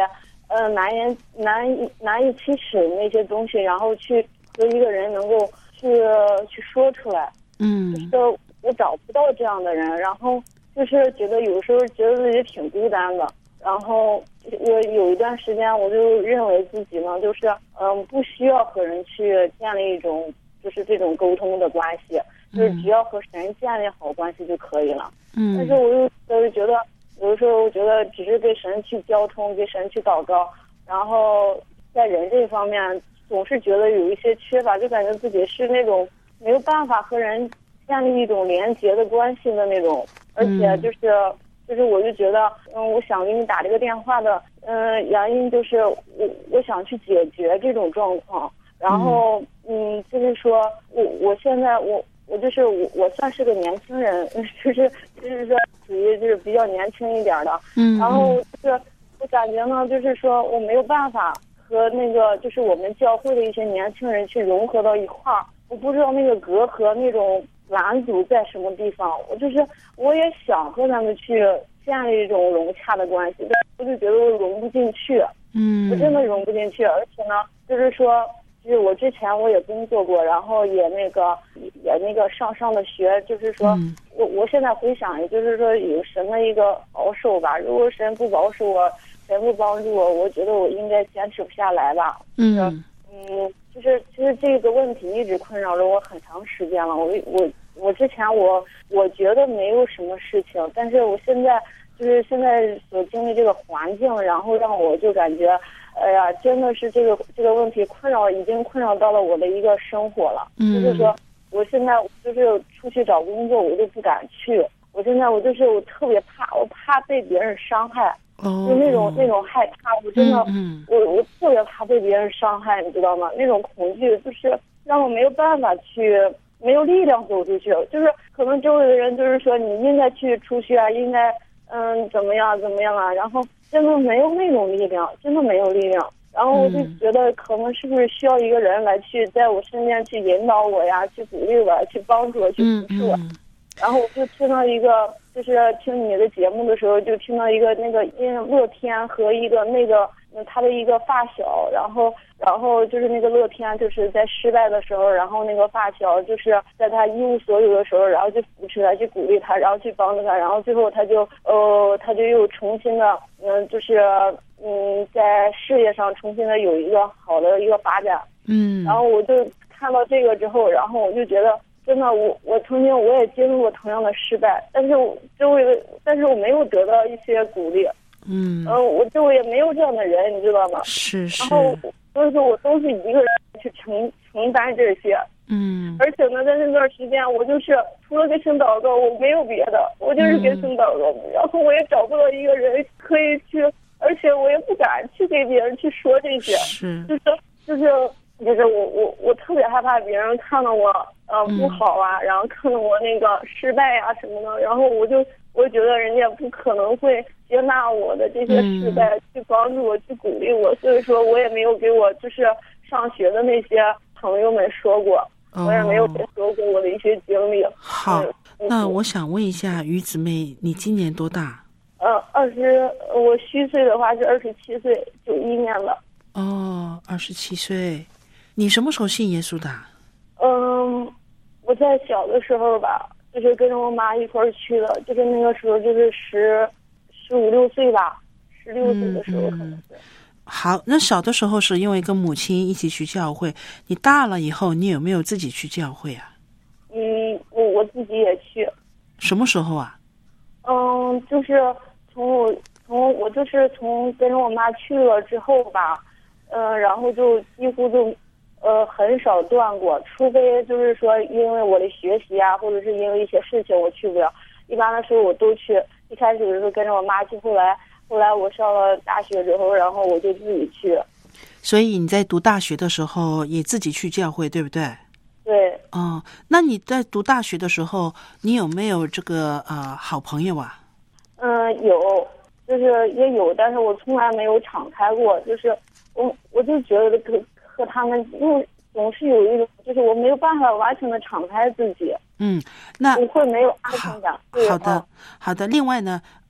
Speaker 9: 呃难言难以难以启齿的那些东西，然后去和一个人能够去去说出来。
Speaker 2: 嗯，
Speaker 9: 就是我找不到这样的人，然后就是觉得有时候觉得自己挺孤单的。然后我有一段时间我就认为自己呢，就是嗯不需要和人去建立一种就是这种沟通的关系，就是只要和神建立好关系就可以了。
Speaker 2: 嗯，
Speaker 9: 但是我又就是觉得有的时候我觉得只是跟神去交通，跟神去祷告，然后在人这方面总是觉得有一些缺乏，就感觉自己是那种没有办法和人建立一种连结的关系的那种，而且就是。嗯就是我就觉得，嗯，我想给你打这个电话的，嗯，原因就是我我想去解决这种状况，然后，嗯，就是说我我现在我我就是我我算是个年轻人，就是就是说属于就是比较年轻一点的，嗯，然后就是我感觉呢，就是说我没有办法和那个就是我们教会的一些年轻人去融合到一块儿，我不知道那个隔阂那种。拦阻在什么地方？我就是我也想和他们去建立一种融洽的关系，但我就觉得我融不进去。嗯，我真的融不进去，而且呢，就是说，就是我之前我也工作过，然后也那个也那个上上的学，就是说、嗯、我我现在回想，也就是说有神的一个保守吧。如果神不保守我，神不帮助我，我觉得我应该坚持不下来吧。嗯嗯，就是其实这个问题一直困扰着我很长时间了。我我。我之前我我觉得没有什么事情，但是我现在就是现在所经历这个环境，然后让我就感觉，哎呀，真的是这个这个问题困扰已经困扰到了我的一个生活了。嗯，就是说我现在就是出去找工作，我就不敢去。我现在我就是我特别怕，我怕被别人伤害，哦、就那种那种害怕，我真的，嗯嗯、我我特别怕被别人伤害，你知道吗？那种恐惧就是让我没有办法去。没有力量走出去，就是可能周围的人就是说你应该去出去啊，应该嗯怎么样怎么样啊，然后真的没有那种力量，真的没有力量。然后我就觉得可能是不是需要一个人来去在我身边去引导我呀，去鼓励我，去帮助我，去扶持我。嗯嗯、然后我就听到一个，就是听你的节目的时候，就听到一个那个因乐天和一个那个他的一个发小，然后。然后就是那个乐天，就是在失败的时候，然后那个发小就是在他一无所有的时候，然后去扶持他，去鼓励他，然后去帮助他，然后最后他就呃，他就又重新的，嗯、呃，就是嗯，在事业上重新的有一个好的一个发展。嗯。然后我就看到这个之后，然后我就觉得，真的，我我曾经我也经历过同样的失败，但是我周围的，但是我没有得到一些鼓励。嗯。呃，我周围也没有这样的人，你知道吗？
Speaker 2: 是是。
Speaker 9: 然后。所以说我都是一个人去承承担这些，嗯，而且呢，在那段时间，我就是除了跟神祷告，我没有别的，我就是跟神祷告，嗯、然后我也找不到一个人可以去，而且我也不敢去给别人去说这些，是，就是就是就是我我我特别害怕别人看到我呃不好啊，嗯、然后看到我那个失败啊什么的，然后我就我觉得人家不可能会接纳我的这些失败，嗯、去帮助我，去鼓励我，所以说我也没有给我就是上学的那些朋友们说过，哦、我也没有给说过我的一些经历。
Speaker 2: 好，嗯、那我想问一下于姊妹，你今年多大？
Speaker 9: 呃，二十，我虚岁的话是二十七岁，九一年的。
Speaker 2: 哦，二十七岁，你什么时候信耶稣的？
Speaker 9: 嗯，我在小的时候吧。就是跟着我妈一块儿去的，就是那个时候就是十十五六岁吧，十六岁的时候可能是。嗯、
Speaker 2: 好，那小的时候是因为跟母亲一起去教会，你大了以后，你有没有自己去教会啊？
Speaker 9: 嗯，我我自己也去。
Speaker 2: 什么时候啊？
Speaker 9: 嗯，就是从我从我就是从跟着我妈去了之后吧，嗯，然后就几乎就。呃，很少断过，除非就是说因为我的学习啊，或者是因为一些事情我去不了。一般的时候我都去，一开始的时候跟着我妈去，后来后来我上了大学之后，然后我就自己去。
Speaker 2: 所以你在读大学的时候也自己去教会，对不对？
Speaker 9: 对。
Speaker 2: 哦，那你在读大学的时候，你有没有这个呃好朋友啊？
Speaker 9: 嗯，有，就是也有，但是我从来没有敞开过，就是我我就觉得可。和他们，因为总是有一种，就是我没有办法完全的敞开自己。
Speaker 2: 嗯，那
Speaker 9: 我会没有安全感。
Speaker 2: 好的，好的。另外呢，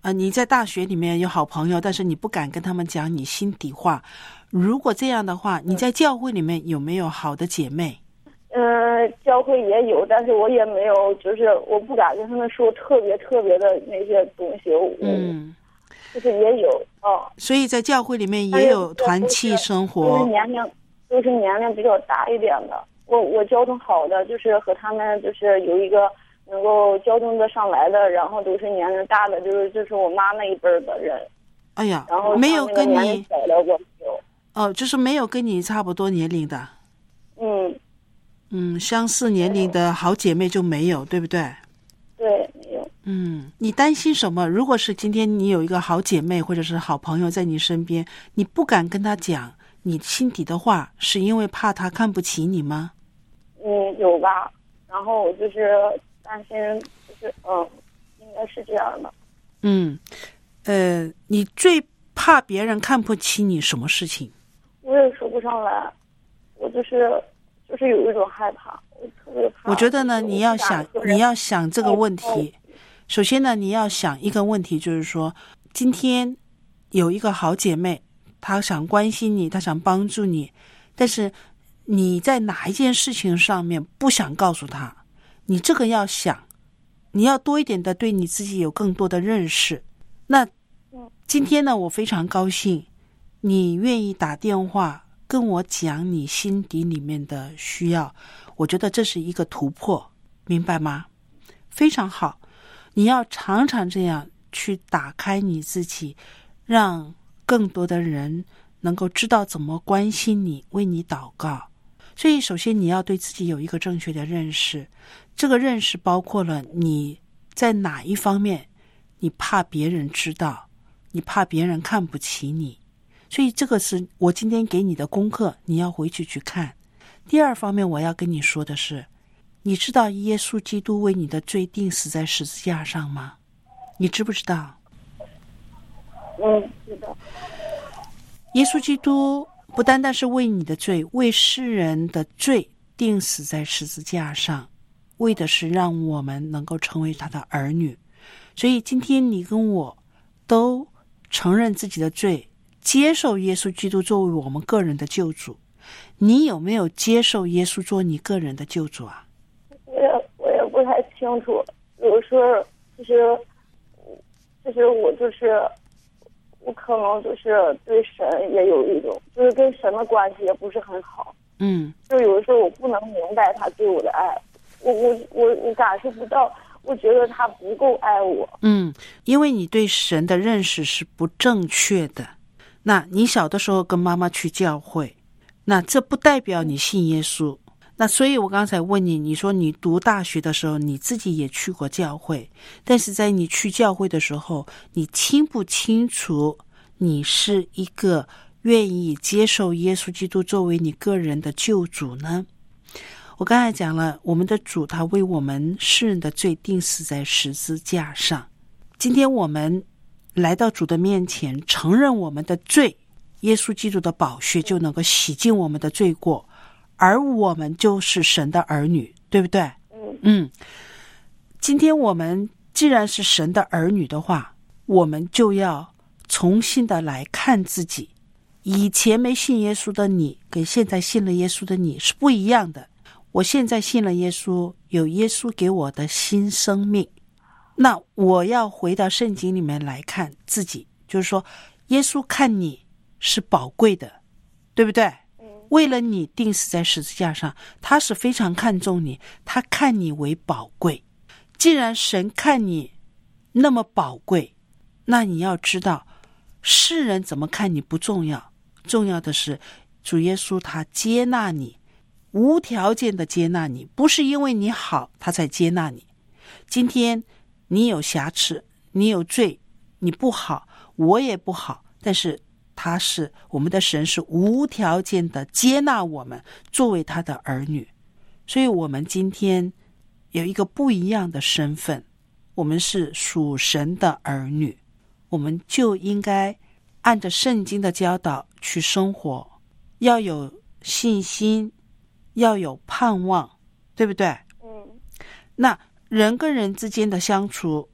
Speaker 2: 呃，你在大学里面有好朋友，但是你不敢跟他们讲你心底话。如果这样的话，你在教会里面有没有好的姐妹？
Speaker 9: 嗯，教会也有，但是我也没有，就是我不敢跟他们说特别特别的那些东西。嗯，就是也有哦。
Speaker 2: 所以在教会里面也有团契生活。
Speaker 9: 都是年龄，都是年龄比较大一点的。我我交通好的，就是和他们就是有一个能够交通得上来的，然后都是年龄大的，就是就是我妈那一辈的人。
Speaker 2: 哎呀，
Speaker 9: 然后
Speaker 2: 没有跟你
Speaker 9: 小的我有。
Speaker 2: 哦，就是没有跟你差不多年龄的。
Speaker 9: 嗯。
Speaker 2: 嗯，相似年龄的好姐妹就没有，对不对？
Speaker 9: 对，没有。
Speaker 2: 嗯，你担心什么？如果是今天你有一个好姐妹或者是好朋友在你身边，你不敢跟她讲你心底的话，是因为怕她看不起你吗？
Speaker 9: 嗯，有吧。然后我就是担心，就是嗯，应该是这样的。嗯，
Speaker 2: 呃，你最怕别人看不起你什么事情？
Speaker 9: 我也说不上来，我就是。就是有一种害怕，我特别怕。
Speaker 2: 我觉得呢，你要想，你要想这个问题。首先呢，你要想一个问题，就是说，今天有一个好姐妹，她想关心你，她想帮助你，但是你在哪一件事情上面不想告诉她，你这个要想，你要多一点的对你自己有更多的认识。那今天呢，我非常高兴，你愿意打电话跟我讲你心底里面的需要，我觉得这是一个突破，明白吗？非常好，你要常常这样去打开你自己，让更多的人能够知道怎么关心你，为你祷告。所以首先你要对自己有一个正确的认识，这个认识包括了你在哪一方面你怕别人知道，你怕别人看不起你，所以这个是我今天给你的功课，你要回去去看。第二方面我要跟你说的是，你知道耶稣基督为你的罪钉死在十字架上吗？你知不知道？
Speaker 9: 嗯，知道。
Speaker 2: 耶稣基督不单单是为你的罪，为世人的罪钉死在十字架上，为的是让我们能够成为他的儿女。所以今天你跟我都承认自己的罪，接受耶稣基督作为我们个人的救主。你有没有接受耶稣做你个人的救主啊？
Speaker 9: 我也我也不太清楚，有时候就是就是我就是我可能就是对神也有一种，就是跟神的关系也不是很好。
Speaker 2: 嗯，
Speaker 9: 就有的时候我不能明白他对我的爱，我我我我感受不到，我觉得他不够爱我。
Speaker 2: 嗯，因为你对神的认识是不正确的。那你小的时候跟妈妈去教会，那这不代表你信耶稣。那所以我刚才问你，你说你读大学的时候你自己也去过教会，但是在你去教会的时候，你清不清楚你是一个愿意接受耶稣基督作为你个人的救主呢？我刚才讲了，我们的主他为我们世人的罪钉死在十字架上。今天我们来到主的面前，承认我们的罪，耶稣基督的宝血就能够洗净我们的罪过，而我们就是神的儿女，对不对？
Speaker 9: 嗯
Speaker 2: 嗯。今天我们既然是神的儿女的话，我们就要重新的来看自己。以前没信耶稣的你，跟现在信了耶稣的你是不一样的。我现在信了耶稣，有耶稣给我的新生命。那我要回到圣经里面来看自己，就是说耶稣看你是宝贵的，对不对？为了你钉死在十字架上，他是非常看重你，他看你为宝贵。既然神看你那么宝贵，那你要知道世人怎么看你不重要，重要的是主耶稣他接纳你，无条件的接纳你，不是因为你好他才接纳你。今天你有瑕疵，你有罪，你不好，我也不好，但是他是我们的神，是无条件的接纳我们作为他的儿女。所以我们今天有一个不一样的身份，我们是属神的儿女，我们就应该按着圣经的教导去生活，要有信心，要有盼望，对不对？
Speaker 9: 嗯。
Speaker 2: 那人跟人之间的相处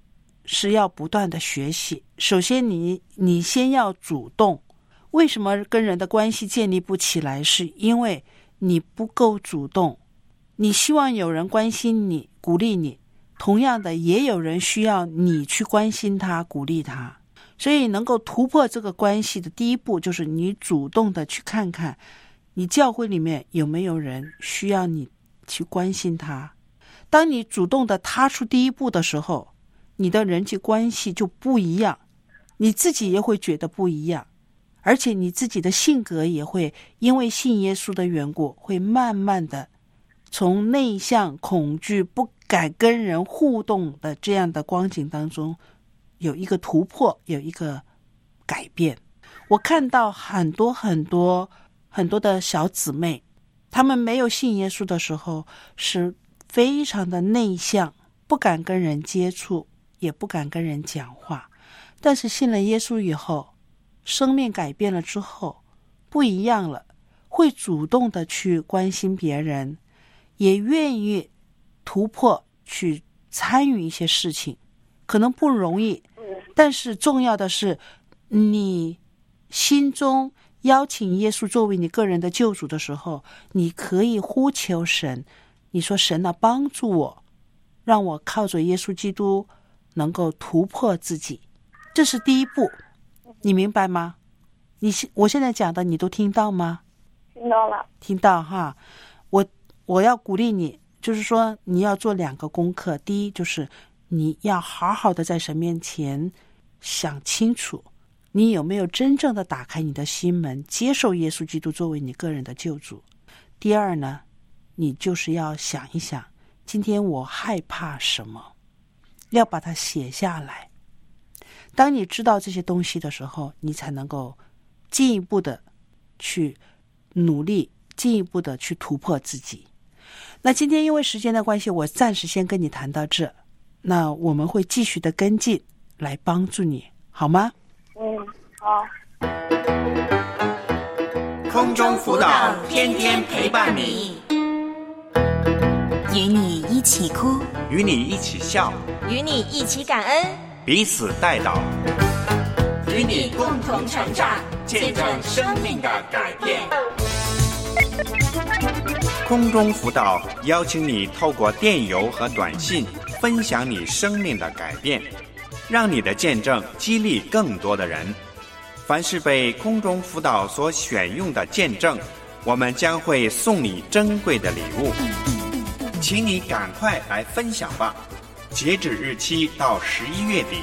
Speaker 2: 是要不断的学习。首先你你先要主动。为什么跟人的关系建立不起来？是因为你不够主动。你希望有人关心你，鼓励你，同样的也有人需要你去关心他，鼓励他。所以能够突破这个关系的第一步，就是你主动的去看看你教会里面有没有人需要你去关心他。当你主动的踏出第一步的时候，你的人际关系就不一样，你自己也会觉得不一样，而且你自己的性格也会因为信耶稣的缘故，会慢慢的从内向、恐惧、不敢跟人互动的这样的光景当中有一个突破，有一个改变。我看到很多很多很多的小姊妹，她们没有信耶稣的时候是非常的内向，不敢跟人接触，也不敢跟人讲话。但是信了耶稣以后，生命改变了之后不一样了，会主动的去关心别人，也愿意突破去参与一些事情。可能不容易，但是重要的是你心中邀请耶稣作为你个人的救主的时候，你可以呼求神，你说神啊，帮助我，让我靠着耶稣基督能够突破自己。这是第一步，你明白吗？你我现在讲的你都听到吗？
Speaker 9: 听到了。
Speaker 2: 听到哈。我我要鼓励你，就是说你要做两个功课。第一，就是你要好好的在神面前想清楚，你有没有真正的打开你的心门，接受耶稣基督作为你个人的救主。第二呢，你就是要想一想，今天我害怕什么，要把它写下来。当你知道这些东西的时候，你才能够进一步的去努力，进一步的去突破自己。那今天因为时间的关系，我暂时先跟你谈到这，那我们会继续的跟进来帮助你，好吗？
Speaker 9: 嗯，好。
Speaker 10: 空中辅导，天天陪伴你，
Speaker 11: 与你一起哭，
Speaker 10: 与你一起笑，
Speaker 11: 与你一起感恩，
Speaker 10: 彼此代祷，
Speaker 11: 与你共同成长，见证生命的改变。
Speaker 10: 空中辅导邀请你透过电邮和短信分享你生命的改变，让你的见证激励更多的人。凡是被空中辅导所选用的见证，我们将会送你珍贵的礼物，请你赶快来分享吧，截止日期到十一月底。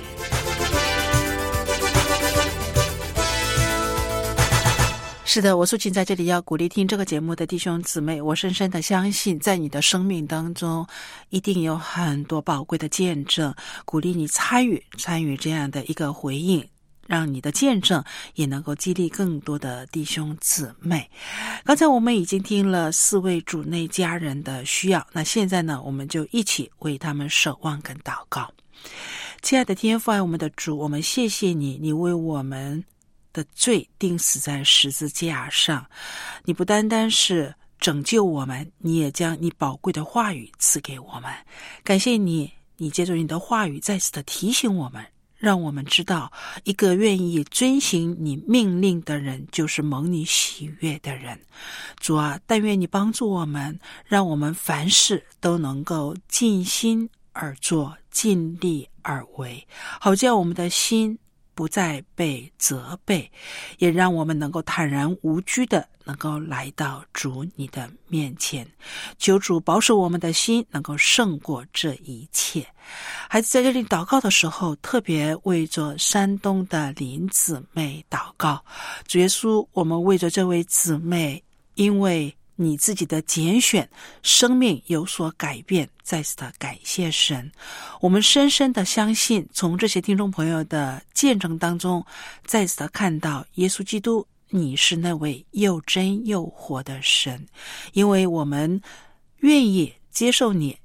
Speaker 2: 是的，我素琴在这里要鼓励听这个节目的弟兄姊妹，我深深的相信在你的生命当中一定有很多宝贵的见证，鼓励你参与参与这样的一个回应，让你的见证也能够激励更多的弟兄姊妹。刚才我们已经听了四位主内家人的需要，那现在呢，我们就一起为他们守望跟祷告。亲爱的天父，爱我们的主，我们谢谢你，你为我们的罪钉死在十字架上，你不单单是拯救我们，你也将你宝贵的话语赐给我们。感谢你，你借着你的话语再次的提醒我们，让我们知道一个愿意遵行你命令的人就是蒙你喜悦的人。主啊，但愿你帮助我们，让我们凡事都能够尽心而做，尽力而为，好叫我们的心不再被责备，也让我们能够坦然无惧的能够来到主你的面前。求主保守我们的心能够胜过这一切。孩子在这里祷告的时候，特别为着山东的林姊妹祷告。主耶稣，我们为着这位姊妹，因为你自己的拣选，生命有所改变，再次的感谢神。我们深深的相信，从这些听众朋友的见证当中，再次的看到耶稣基督，你是那位又真又活的神。因为我们愿意接受你，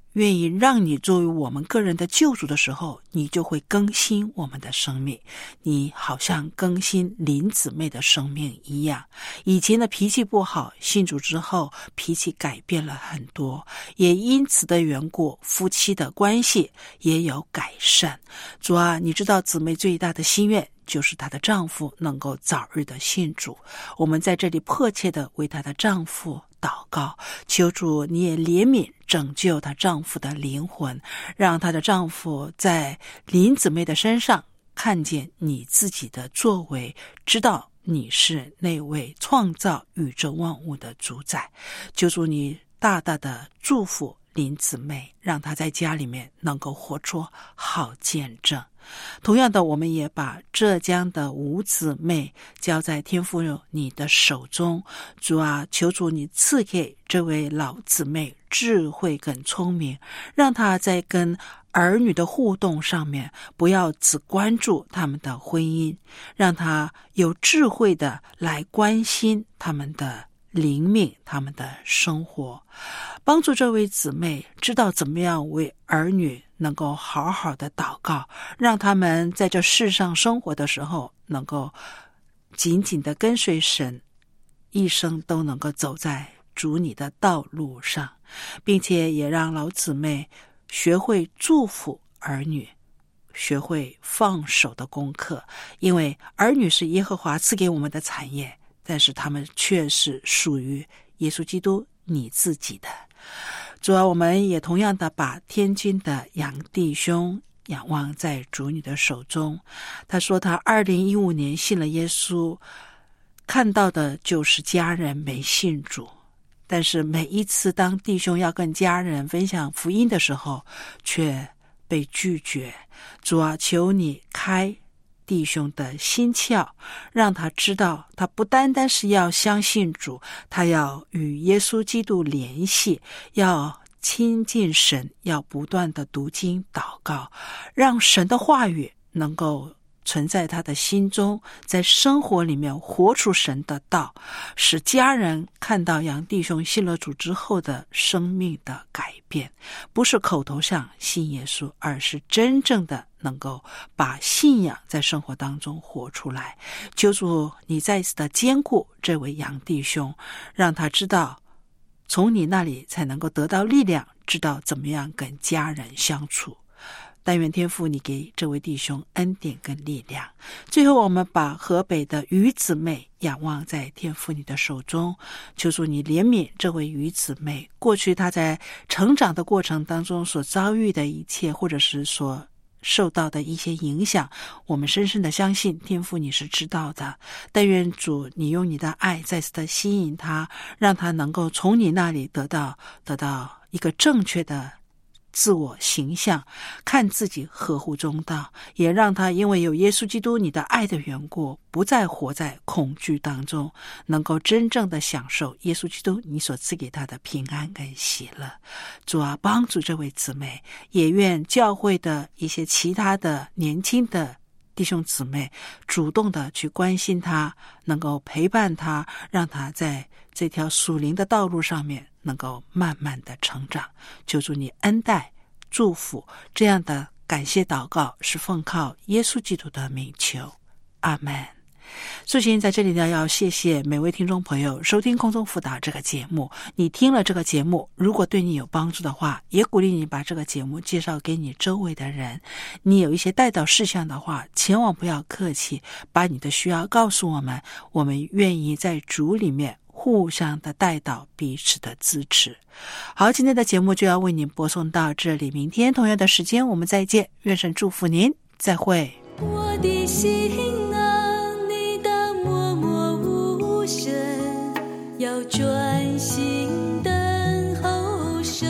Speaker 2: 愿意让你作为我们个人的救主的时候，你就会更新我们的生命。你好像更新林姊妹的生命一样，以前的脾气不好，信主之后脾气改变了很多，也因此的缘故，夫妻的关系也有改善。主啊，你知道姊妹最大的心愿就是她的丈夫能够早日的信主，我们在这里迫切的为她的丈夫祷告，求主你也怜悯拯救她丈夫的灵魂，让她的丈夫在林姊妹的身上看见你自己的作为，知道你是那位创造宇宙万物的主宰。求主你大大的祝福林姊妹，让她在家里面能够活出好见证。同样的，我们也把浙江的吴姊妹交在天父你的手中。主啊，求主你赐给这位老姊妹智慧跟聪明，让她在跟儿女的互动上面不要只关注他们的婚姻，让她有智慧的来关心他们的灵命，他们的生活，帮助这位姊妹知道怎么样为儿女能够好好的祷告，让他们在这世上生活的时候能够紧紧的跟随神，一生都能够走在主你的道路上，并且也让老姊妹学会祝福儿女，学会放手的功课，因为儿女是耶和华赐给我们的产业，但是他们却是属于耶稣基督你自己的。主啊，我们也同样的把天津的杨弟兄仰望在主你的手中。他说他二零一五年信了耶稣，看到的就是家人没信主，但是每一次当弟兄要跟家人分享福音的时候却被拒绝。主啊，求你开弟兄的心窍，让他知道他不单单是要相信主，他要与耶稣基督联系，要亲近神，要不断的读经祷告，让神的话语能够存在他的心中，在生活里面活出神的道，使家人看到杨弟兄信了主之后的生命的改变，不是口头上信耶稣，而是真正的能够把信仰在生活当中活出来。求主你再次的坚固这位杨弟兄，让他知道从你那里才能够得到力量，知道怎么样跟家人相处。但愿天父你给这位弟兄恩典跟力量。最后我们把河北的于姊妹仰望在天父你的手中，求主你怜悯这位于姊妹，过去她在成长的过程当中所遭遇的一切，或者是所受到的一些影响，我们深深的相信天父你是知道的。但愿主你用你的爱再次的吸引他，让他能够从你那里得到得到一个正确的自我形象，看自己合乎中道，也让他因为有耶稣基督你的爱的缘故，不再活在恐惧当中，能够真正的享受耶稣基督你所赐给他的平安跟喜乐。主啊，帮助这位姊妹，也愿教会的一些其他的年轻的弟兄姊妹主动的去关心他，能够陪伴他，让他在这条属灵的道路上面能够慢慢的成长。求主你恩待祝福，这样的感谢祷告是奉靠耶稣基督的名求，阿们。素琴在这里呢，要谢谢每位听众朋友收听空中辅导这个节目。你听了这个节目，如果对你有帮助的话，也鼓励你把这个节目介绍给你周围的人。你有一些代祷事项的话，千万不要客气，把你的需要告诉我们，我们愿意在主里面互相的代祷，彼此的支持。好，今天的节目就要为您播送到这里，明天同样的时间我们再见，愿神祝福您，再会。
Speaker 5: 我的心啊，你当默默无声，要专心等候神。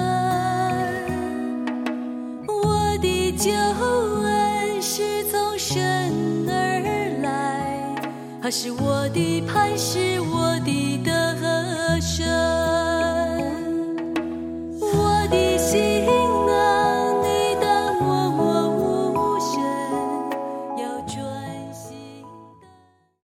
Speaker 5: 我的救恩是从神而来，他是我的磐石，我的得胜。